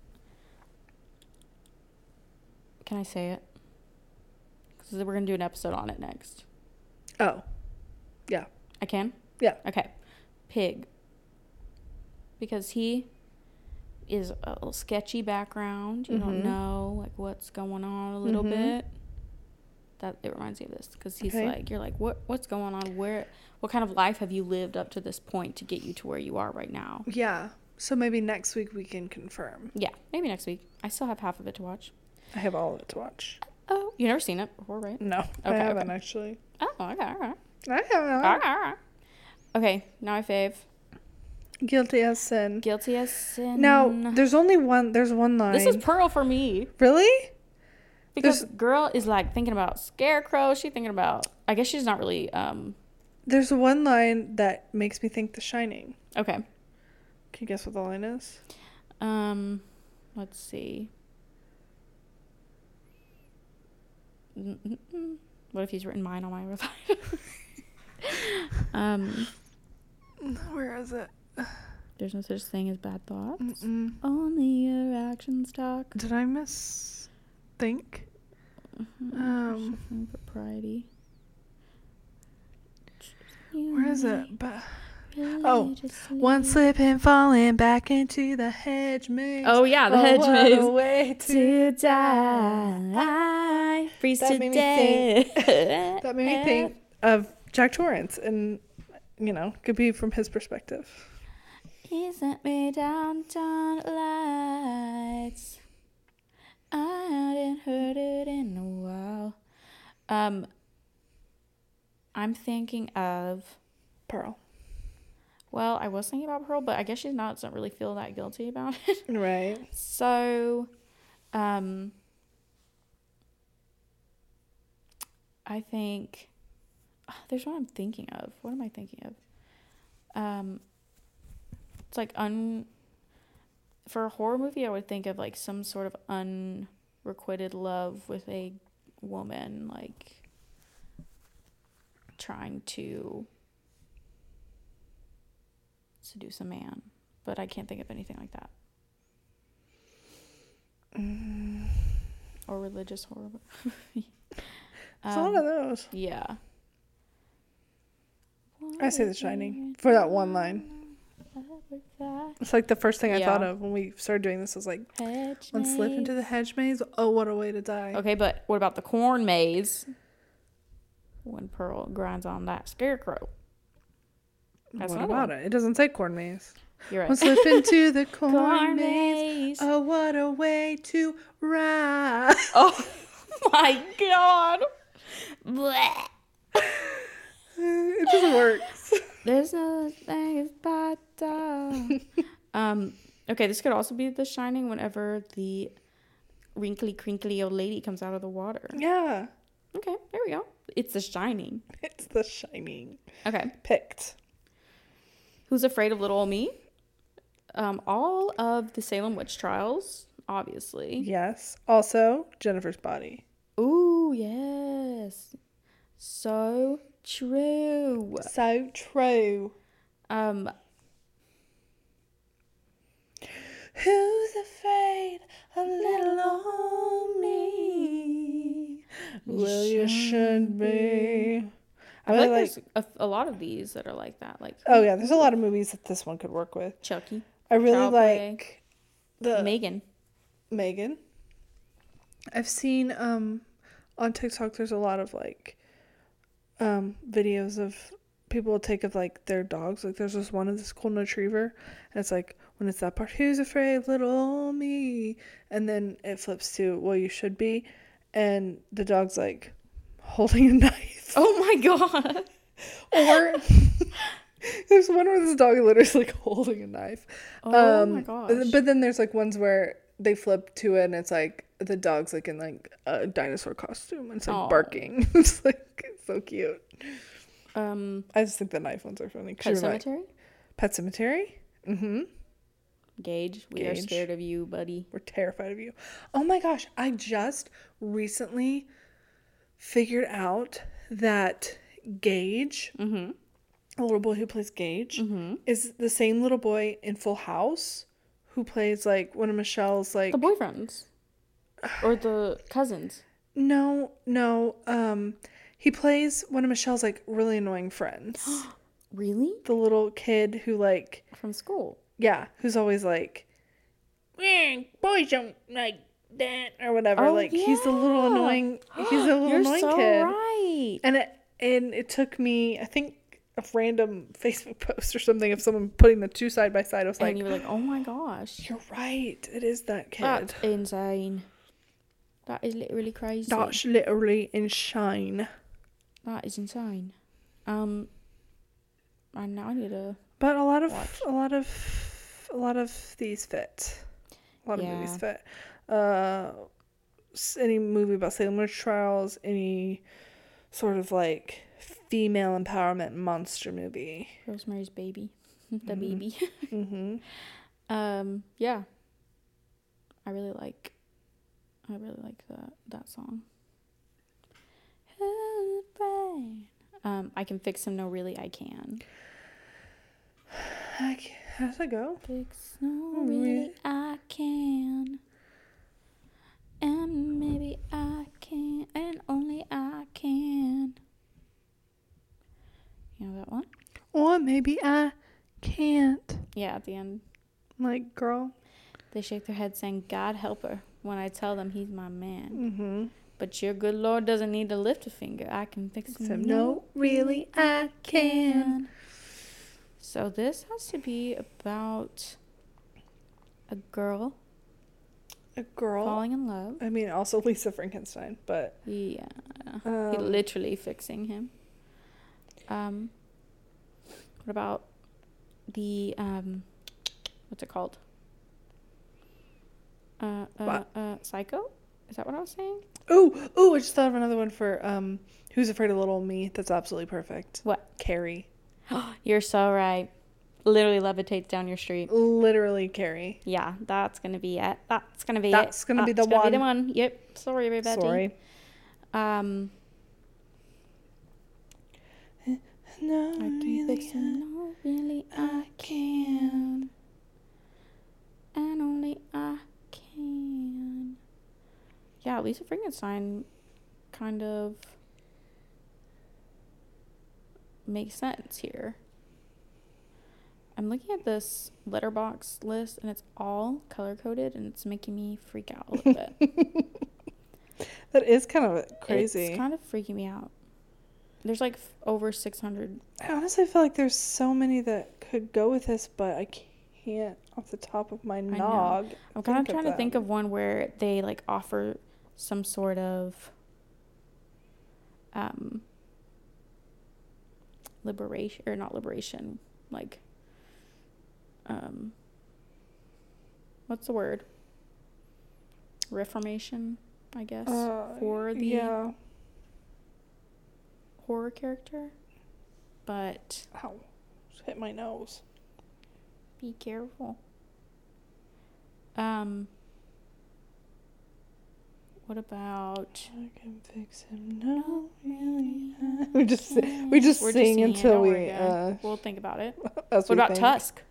S2: Can I say it? Because we're going to do an episode on it next.
S1: Oh. Yeah.
S2: I can?
S1: Yeah.
S2: Okay. Pig. Because he is a little sketchy background. You don't know, like, what's going on a little bit. That it reminds me of this. Because he's like, you're like, what's going on? What kind of life have you lived up to this point to get you to where you are right now?
S1: Yeah. So maybe next week we can confirm.
S2: Yeah. Maybe next week. I still have half of it to watch.
S1: I have all of it to watch.
S2: Oh. You've never seen it before, right?
S1: No.
S2: Okay,
S1: I haven't actually.
S2: Oh, okay. All right.
S1: I haven't.
S2: All right. Okay. Now my fave.
S1: Guilty as sin.
S2: Guilty as sin.
S1: Now, there's one line.
S2: This is Pearl for me.
S1: Really?
S2: Because girl is like thinking about Scarecrow. She's thinking about, I guess she's not really,
S1: There's one line that makes me think The Shining.
S2: okay.
S1: Can you guess what the line is?
S2: Let's see. What if he's written mine on my refine?
S1: Where is it?
S2: There's no such thing as bad thoughts.
S1: Mm-mm.
S2: Only your actions talk.
S1: Did I think?
S2: Propriety.
S1: Where is it?
S2: Really
S1: one slip and falling back into the hedge maze.
S2: Oh yeah, the hedge
S1: what
S2: maze.
S1: a way
S2: To die, freeze
S1: That
S2: to
S1: made me
S2: death.
S1: That made me think of Jack Torrance, and could be from his perspective.
S2: He sent me downtown lights. I hadn't heard it in a while. I'm thinking of
S1: Pearl.
S2: Well, I was thinking about Pearl, but I guess she's not. Doesn't really feel that guilty about it.
S1: Right.
S2: So, I think there's one I'm thinking of. What am I thinking of? It's like for a horror movie, I would think of like some sort of unrequited love with a woman, like trying to seduce a man, but I can't think of anything like that. Or religious horror.
S1: It's a lot of those.
S2: Yeah.
S1: I say The Shining for that one line. It's like the first thing I thought of when we started doing this. Was like, one slip into the hedge maze. Oh, what a way to die.
S2: Okay, but what about the corn maze? When Pearl grinds on that scarecrow.
S1: What about it? It doesn't say corn maze.
S2: You're right.
S1: One slip into the corn maze. Oh, what a way to ride.
S2: Oh my god. Blech.
S1: It just works.
S2: There's no thing about okay, this could also be The Shining whenever the wrinkly crinkly old lady comes out of the water.
S1: Yeah.
S2: Okay, there we go. It's The Shining.
S1: It's The Shining.
S2: Okay.
S1: Picked.
S2: Who's Afraid of Little Old Me? All of the Salem witch trials, obviously.
S1: Yes. Also, Jennifer's Body.
S2: Ooh, yes. So true.
S1: So true. Who's afraid of little old me? Well, you should be.
S2: I feel like there's a lot of these that are like that. Like,
S1: oh yeah, there's a lot of movies that this one could work with.
S2: Chucky.
S1: I really
S2: Child
S1: like the
S2: Megan.
S1: I've seen on TikTok there's a lot of like videos of people will take of like their dogs. Like there's this one of this golden retriever, and it's like when it's that part, who's afraid of little old me, and then it flips to well, you should be, and the dog's like holding a knife.
S2: Oh my god.
S1: Or there's one where this dog literally is like holding a knife.
S2: Oh my gosh.
S1: But then there's like ones where they flip to it and it's like the dog's like in like a dinosaur costume and it's like barking. It's like it's so cute. I just think the knife ones are funny.
S2: Pet Sematary?
S1: Like, Pet Sematary? Mm-hmm.
S2: Gage, we are scared of you, buddy.
S1: We're terrified of you. Oh my gosh, I just recently figured out that Gage, the little boy who plays Gage, is the same little boy in Full House who plays like one of Michelle's like
S2: the boyfriends. Or the cousins?
S1: No. He plays one of Michelle's like really annoying friends.
S2: Really?
S1: The little kid who like,
S2: From school?
S1: yeah, who's always like, boys don't like that or whatever.
S2: Oh,
S1: like he's the little annoying. He's a little
S2: You're
S1: annoying
S2: so
S1: kid.
S2: right.
S1: And it took me, I think, a random Facebook post or something of someone putting the two side by side. I was
S2: And
S1: like,
S2: you were like, oh my gosh.
S1: you're right. It is that kid.
S2: That's insane. That is literally crazy.
S1: That's literally insane.
S2: That is insane. And now I need to
S1: But a lot
S2: watch.
S1: of these fit. A lot of
S2: Yeah.
S1: movies fit. Any movie about Salem witch trials, any sort of like female empowerment monster movie.
S2: Rosemary's Baby. The baby.
S1: Mm-hmm.
S2: Yeah. I really like that song. I can fix him. No, really, I can.
S1: How does it go?
S2: Fix no, really, I can. And maybe I can, and only I can. You know that one?
S1: Or maybe I can't.
S2: Yeah, at the end.
S1: Like, girl.
S2: They shake their head saying, God help her, when I tell them he's my man.
S1: Mm-hmm.
S2: But your good Lord doesn't need to lift a finger. I can fix him.
S1: No, really, I can.
S2: So this has to be about a girl falling in love.
S1: I mean, also Lisa Frankenstein, but
S2: Yeah. He literally fixing him. What about the what's it called? Psycho? Is that what I was saying?
S1: I just thought of another one for Who's Afraid of Little Me. That's absolutely perfect.
S2: What?
S1: Carrie.
S2: You're so right. Literally levitates down your street.
S1: Literally Carrie.
S2: Yeah, that's gonna be it. That's gonna be it.
S1: That's gonna be the
S2: That's gonna
S1: one.
S2: be the one. Yep. Sorry, everybody.
S1: Sorry. No,
S2: I can
S1: really,
S2: fix him. No, really, I can. And only I can. Yeah, Lisa Frankenstein kind of makes sense here. I'm looking at this letterbox list and it's all color coded and it's making me freak out a little bit.
S1: That is kind of crazy.
S2: It's kind of freaking me out. There's like over 600.
S1: I honestly feel like there's so many that could go with this, but I can't off the top of my nog.
S2: I'm kind of trying to think of one where they like offer some sort of liberation, or not liberation, like what's the word? Reformation, I guess, for the horror character. But
S1: ow, just hit my nose.
S2: Be careful. What about
S1: I can fix him. No, really. We
S2: We're
S1: just
S2: just
S1: sing
S2: singing,
S1: until
S2: don't
S1: we.
S2: worry, guys. We'll think about it.
S1: What
S2: What about Tusk?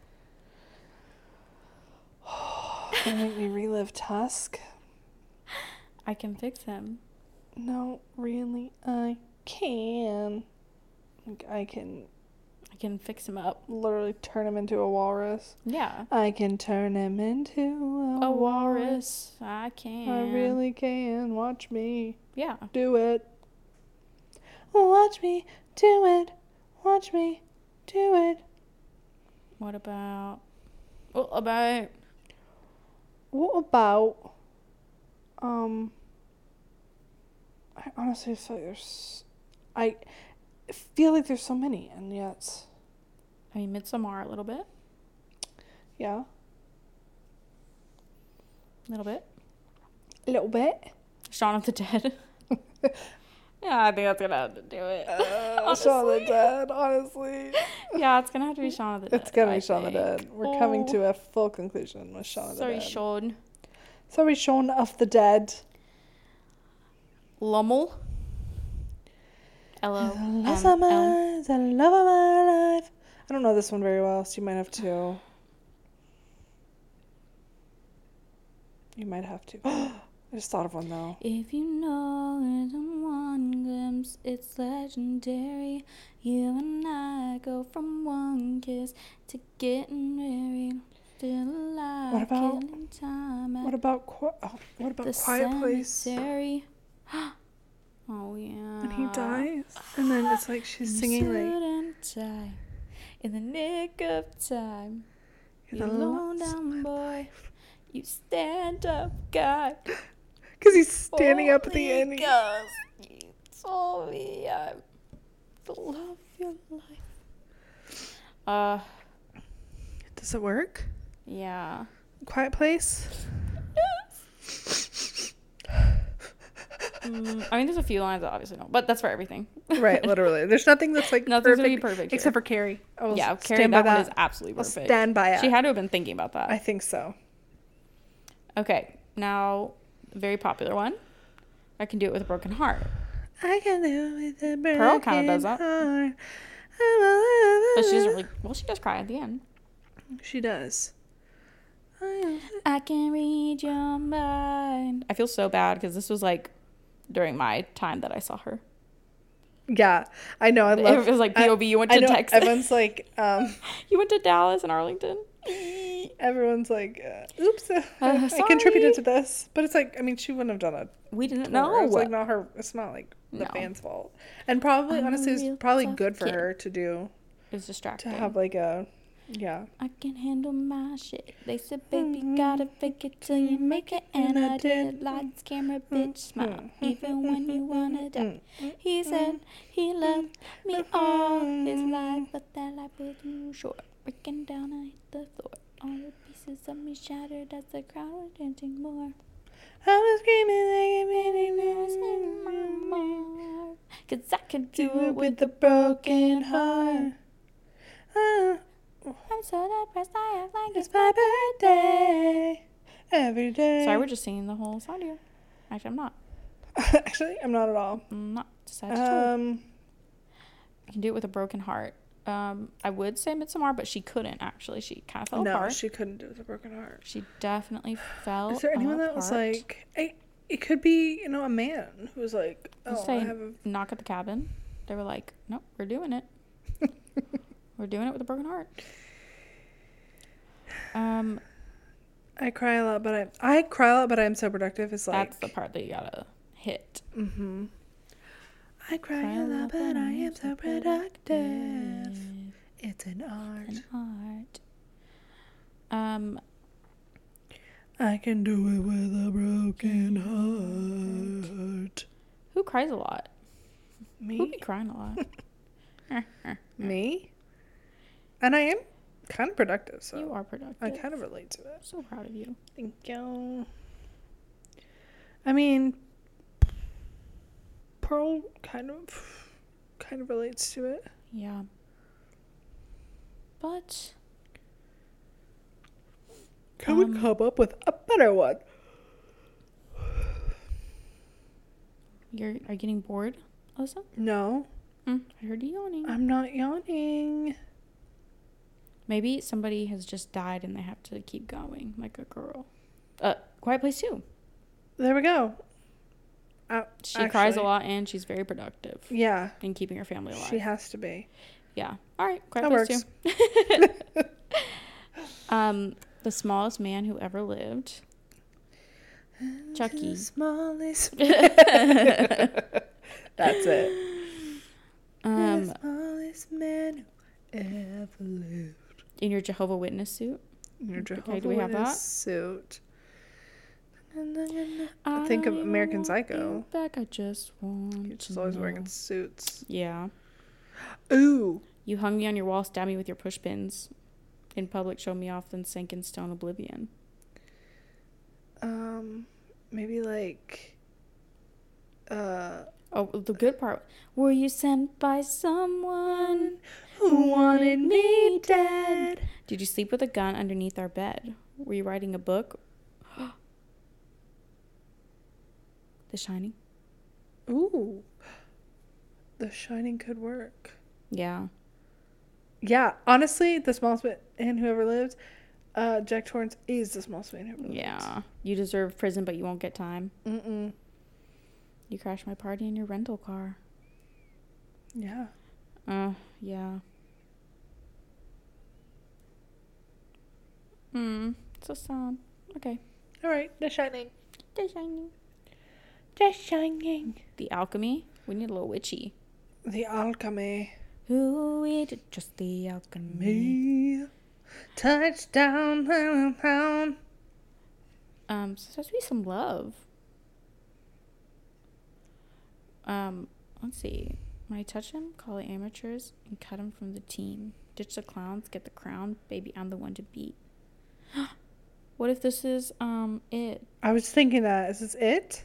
S1: Don't make me relive Tusk.
S2: I can fix him.
S1: No, really, I can. Like, I can
S2: Fix him up.
S1: literally turn him into a walrus.
S2: Yeah.
S1: I can turn him into
S2: A walrus. I can.
S1: I really can. Watch me
S2: Yeah.
S1: do it. Watch me do it. Watch me do it.
S2: What about
S1: What about I honestly feel like there's so many, and yet
S2: I mean Midsommar a little bit.
S1: yeah,
S2: A little bit.
S1: a little bit.
S2: Shaun of the Dead. Yeah, I think that's gonna have to do it.
S1: Shaun of the Dead, honestly.
S2: Yeah, it's gonna have to be Shaun of the Dead.
S1: It's gonna
S2: I
S1: be Shaun of the
S2: think.
S1: Dead. We're coming to a full conclusion with Shaun of the
S2: Sorry,
S1: Dead.
S2: Shaun.
S1: Sorry, Shaun of the Dead.
S2: Lummel.
S1: The love of my life. I don't know this one very well, so you might have to. I just thought of one though.
S2: If you know it in one glimpse, it's legendary. You and I go from one kiss to getting married. Still alive,
S1: What about-
S2: killing time at
S1: What about
S2: the
S1: Quiet Place?
S2: cemetery. Oh yeah.
S1: And he dies, and then it's like she's singing like
S2: and tie, in the nick of time.
S1: In
S2: You
S1: the
S2: lone
S1: lost
S2: down boy, you stand up guy.
S1: because he's standing up at the
S2: Only
S1: end.
S2: 'cause you told me I'm the love of your life.
S1: Does it work?
S2: Yeah.
S1: Quiet Place.
S2: I mean, there's a few lines that obviously don't, but that's for everything.
S1: Right, literally. There's nothing that's like
S2: Nothing's
S1: perfect,
S2: gonna be perfect
S1: except
S2: here.
S1: for Carrie. I will
S2: Yeah, Carrie,
S1: stand by
S2: that one is absolutely
S1: I'll
S2: perfect.
S1: stand by it.
S2: She had to have been thinking about that.
S1: I think so.
S2: Okay, now very popular one. I can do it with a broken heart.
S1: I can do it with a broken
S2: Pearl kind of does that,
S1: heart.
S2: but she doesn't really. Well, she does cry at the end.
S1: She does.
S2: I can read your mind. I feel so bad because this was like during my time that I saw her.
S1: Yeah, I know. I love.
S2: It was like POV. You went to Texas.
S1: Everyone's like,
S2: You went to Dallas and Arlington.
S1: everyone's like, oops, I contributed to this. But it's like, I mean, she wouldn't have done it.
S2: We didn't
S1: It's
S2: know.
S1: like not her. It's not like the
S2: No.
S1: fans' fault. And probably,
S2: I'm a
S1: honestly,
S2: real
S1: it's probably
S2: tough
S1: good for
S2: kid.
S1: her to do,
S2: It was
S1: to
S2: distracting.
S1: have like a, yeah.
S2: I can handle my shit. They said, baby, gotta fake it till you make it. And I did. Lights, camera, bitch, smile. Even when you wanna die. He said he loved me all his life, but that life was too short. Breaking down, I hit the floor. All the pieces of me shattered as the crowd was chanting more.
S1: I was screaming like a
S2: More. 'Cause I could do
S1: do
S2: it
S1: it with a broken heart.
S2: I'm so depressed, I act like
S1: It's my birthday every day.
S2: Sorry, we're just singing the whole song to you. Actually, I'm not.
S1: Actually, I'm not at all.
S2: I'm not. Sagittarius.
S1: Um,
S2: I can do it with a broken heart. I would say Midsommar, but she couldn't actually. She kind of fell
S1: no,
S2: apart.
S1: she couldn't do it with a broken heart.
S2: She definitely fell.
S1: Is there anyone that was
S2: apart.
S1: like, it could be, a man who was like,
S2: Let's
S1: oh, I
S2: say
S1: have a.
S2: Knock at the Cabin? They were like, nope, we're doing it. We're doing it with a broken heart.
S1: I cry a lot, but I cry a lot, but I'm so productive. It's like
S2: That's the part that you gotta hit.
S1: Mm-hmm. I cry a lot, but I am so productive. It's an art. I can do it with a broken heart.
S2: Who cries a lot? Who
S1: Me?
S2: be crying a lot?
S1: Me? And I am kind of productive, so
S2: You are productive.
S1: I kind of relate to it.
S2: I'm so proud of you.
S1: Thank you. I mean, Pearl kind of relates to it.
S2: Yeah. But
S1: Can we come up with a better one?
S2: are you getting bored, Alyssa?
S1: No,
S2: I heard you yawning.
S1: I'm not yawning.
S2: Maybe somebody has just died and they have to keep going, like a girl. Quiet Place 2.
S1: There we go.
S2: She cries a lot and she's very productive
S1: Yeah,
S2: in keeping her family alive.
S1: she has to be.
S2: Yeah. All right. Quiet
S1: That
S2: Place
S1: works.
S2: 2. The smallest man who ever lived. Chucky.
S1: The smallest. That's it. The smallest man who ever lived.
S2: In your Jehovah Witness suit.
S1: Your Jehovah's
S2: do we have that?
S1: suit. I think of American Psycho.
S2: Back, I just want
S1: He's just
S2: to
S1: always
S2: know.
S1: wearing suits.
S2: Yeah.
S1: Ooh.
S2: You hung me on your wall, stabbed me with your push pins. In public, showed me off, then sank in stone oblivion.
S1: Maybe like.
S2: Oh, the good part. Were you sent by someone
S1: Who wanted me dead?
S2: Did you sleep with a gun underneath our bed? Were you writing a book? The Shining?
S1: Ooh. The Shining could work.
S2: Yeah.
S1: Yeah, honestly, the smallest man who ever lived, Jack Torrance is the smallest man who ever lived.
S2: Yeah. You deserve prison, but you won't get time.
S1: Mm-mm.
S2: You crashed my party in your rental car.
S1: Yeah.
S2: Yeah. So sad. Okay.
S1: All right. The Shining.
S2: The Shining.
S1: The Shining.
S2: The Alchemy. We need a little witchy.
S1: The Alchemy.
S2: Who is it? Just the Alchemy.
S1: Me. Touchdown.
S2: So there's supposed to be some love. Let's see. When I touch him, call the amateurs and cut him from the team. Ditch the clowns, get the crown. Baby, I'm the one to beat. What if this is it?
S1: I was thinking that. Is this it?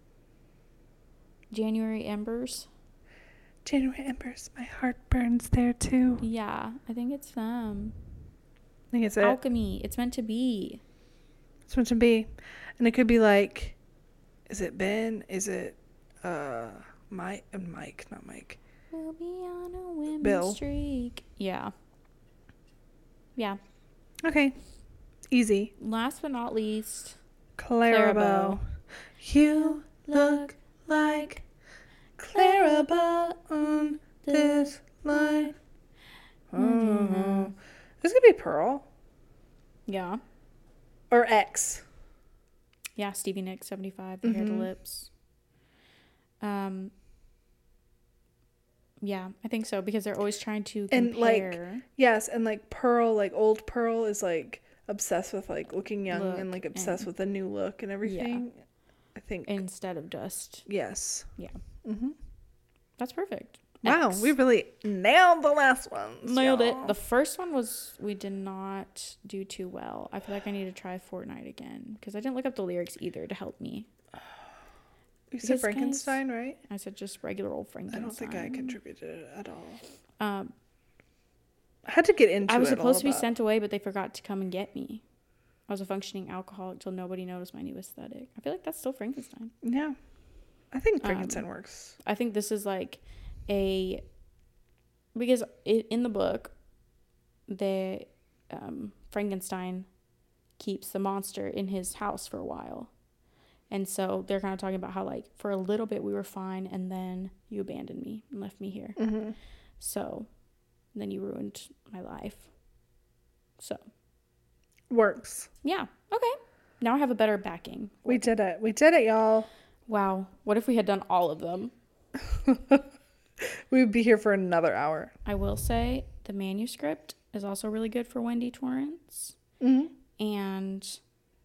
S2: January Embers?
S1: January Embers. My heart burns there too.
S2: Yeah, I think it's them.
S1: I think it's it.
S2: Alchemy. It's meant to be.
S1: It's meant to be. And it could be like, is it Ben? Is it Mike? Not Mike.
S2: We'll be on a winning
S1: Bill.
S2: streak. Yeah. Yeah.
S1: Okay. Easy.
S2: Last but not least,
S1: Clarabelle. You look like Clarabelle on this line.
S2: Mm-hmm.
S1: This could be Pearl.
S2: Yeah.
S1: Or X.
S2: Yeah, Stevie Nicks, 75, the hair, the lips. Yeah, I think so, because they're always trying to compare.
S1: And yes, and like Pearl, like old Pearl is like obsessed with like looking young
S2: Look
S1: and like obsessed with the new look and everything. Yeah. I think.
S2: Instead of dust.
S1: Yes.
S2: Yeah. Mm-hmm. That's perfect.
S1: Wow, we really nailed the last one.
S2: Nailed it. The first one we did not do too well. I feel like I need to try Fortnite again, because I didn't look up the lyrics either to help me.
S1: You said Frankenstein, right?
S2: I said just regular old Frankenstein.
S1: I don't think I contributed at all. I had to get into it.
S2: I was supposed to be sent away, but they forgot to come and get me. I was a functioning alcoholic till nobody noticed my new aesthetic. I feel like that's still Frankenstein.
S1: Yeah. I think Frankenstein works.
S2: I think this is like because in the book, the Frankenstein keeps the monster in his house for a while. And so they're kind of talking about how, like, for a little bit we were fine, and then you abandoned me and left me here. Mm-hmm. So then you ruined my life. So.
S1: Works.
S2: Yeah. Okay. Now I have a better backing.
S1: We did it. We did it, y'all.
S2: Wow. What if we had done all of them?
S1: We would be here for another hour.
S2: I will say the manuscript is also really good for Wendy Torrance. Mm-hmm. And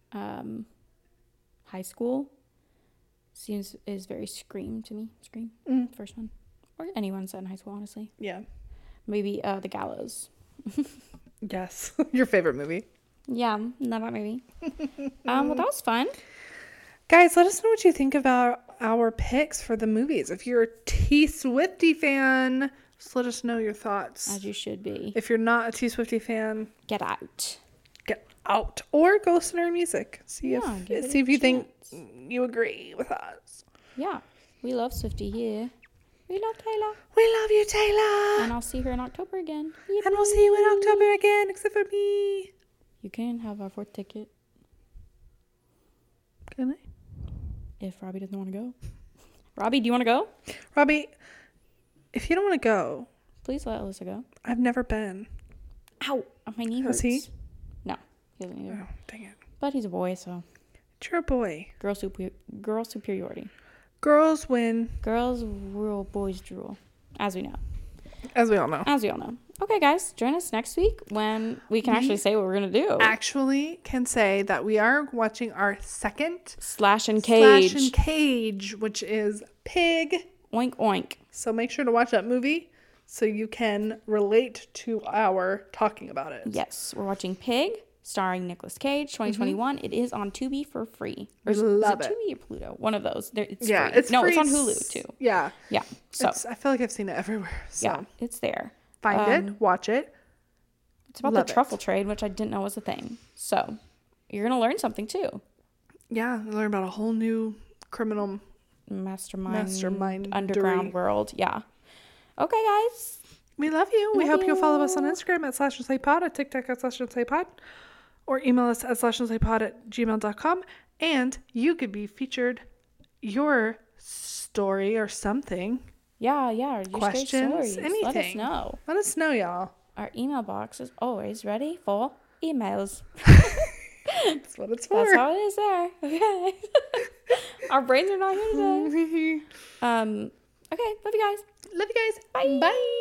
S2: High School is very Scream to me. Scream, first one, or anyone set in high school, honestly.
S1: Yeah,
S2: maybe The Gallows.
S1: Yes, your favorite movie.
S2: Yeah, love that movie. Well, that was fun.
S1: Guys, let us know what you think about our picks for the movies. If you're a T Swiftie fan, just let us know your thoughts.
S2: As you should be.
S1: If you're not a T Swiftie fan,
S2: get out.
S1: Get out. Or go listen to our music. See if you think you agree with us.
S2: Yeah. We love Swiftie here. We love Taylor.
S1: We love you, Taylor.
S2: And I'll see her in October again.
S1: Yep. And we'll see you in October again, except for me.
S2: You can have our 4th ticket.
S1: Can I?
S2: If Robbie doesn't want to go. Robbie, do you want to go?
S1: Robbie, if you don't want to go,
S2: please let Alyssa go.
S1: I've never been.
S2: Ow! My knee hurts.
S1: Has he?
S2: No, he doesn't either.
S1: Oh, dang it.
S2: But he's a boy, so.
S1: You're a boy.
S2: Girl superiority.
S1: Girls win.
S2: Girls rule, boys drool. As we know.
S1: As we all know.
S2: As we all know. Okay, guys, join us next week when we can actually say what we're going to do.
S1: Actually can say that we are watching our second
S2: Slash and Cage,
S1: which is Pig.
S2: Oink, oink.
S1: So make sure to watch that movie so you can relate to our talking about it.
S2: Yes, we're watching Pig, starring Nicolas Cage, 2021. Mm-hmm. It is on Tubi for free.
S1: Or love
S2: is it Tubi or Pluto? One of those. It's
S1: free.
S2: It's
S1: free.
S2: It's on Hulu too.
S1: Yeah.
S2: Yeah. So
S1: I feel like I've seen it everywhere. So.
S2: Yeah, it's there.
S1: Find it, watch it.
S2: It's about the truffle trade, which I didn't know was a thing. So you're going to learn something too.
S1: Yeah, learn about a whole new criminal
S2: mastermind underground world. Yeah. Okay, guys.
S1: We love you. We hope you'll follow us on Instagram at /SlayPod, at TikTok at /SlayPod, or email us at slashandplaypod@gmail.com, and you could be featured your story or something.
S2: Yeah, or your
S1: Questions,
S2: stories.
S1: anything. Let us know, y'all.
S2: Our email box is always ready for emails.
S1: That's what it's for.
S2: That's how it is there. Okay. Our brains are not here today. Okay, love you guys.
S1: Love you guys.
S2: Bye.
S1: Bye.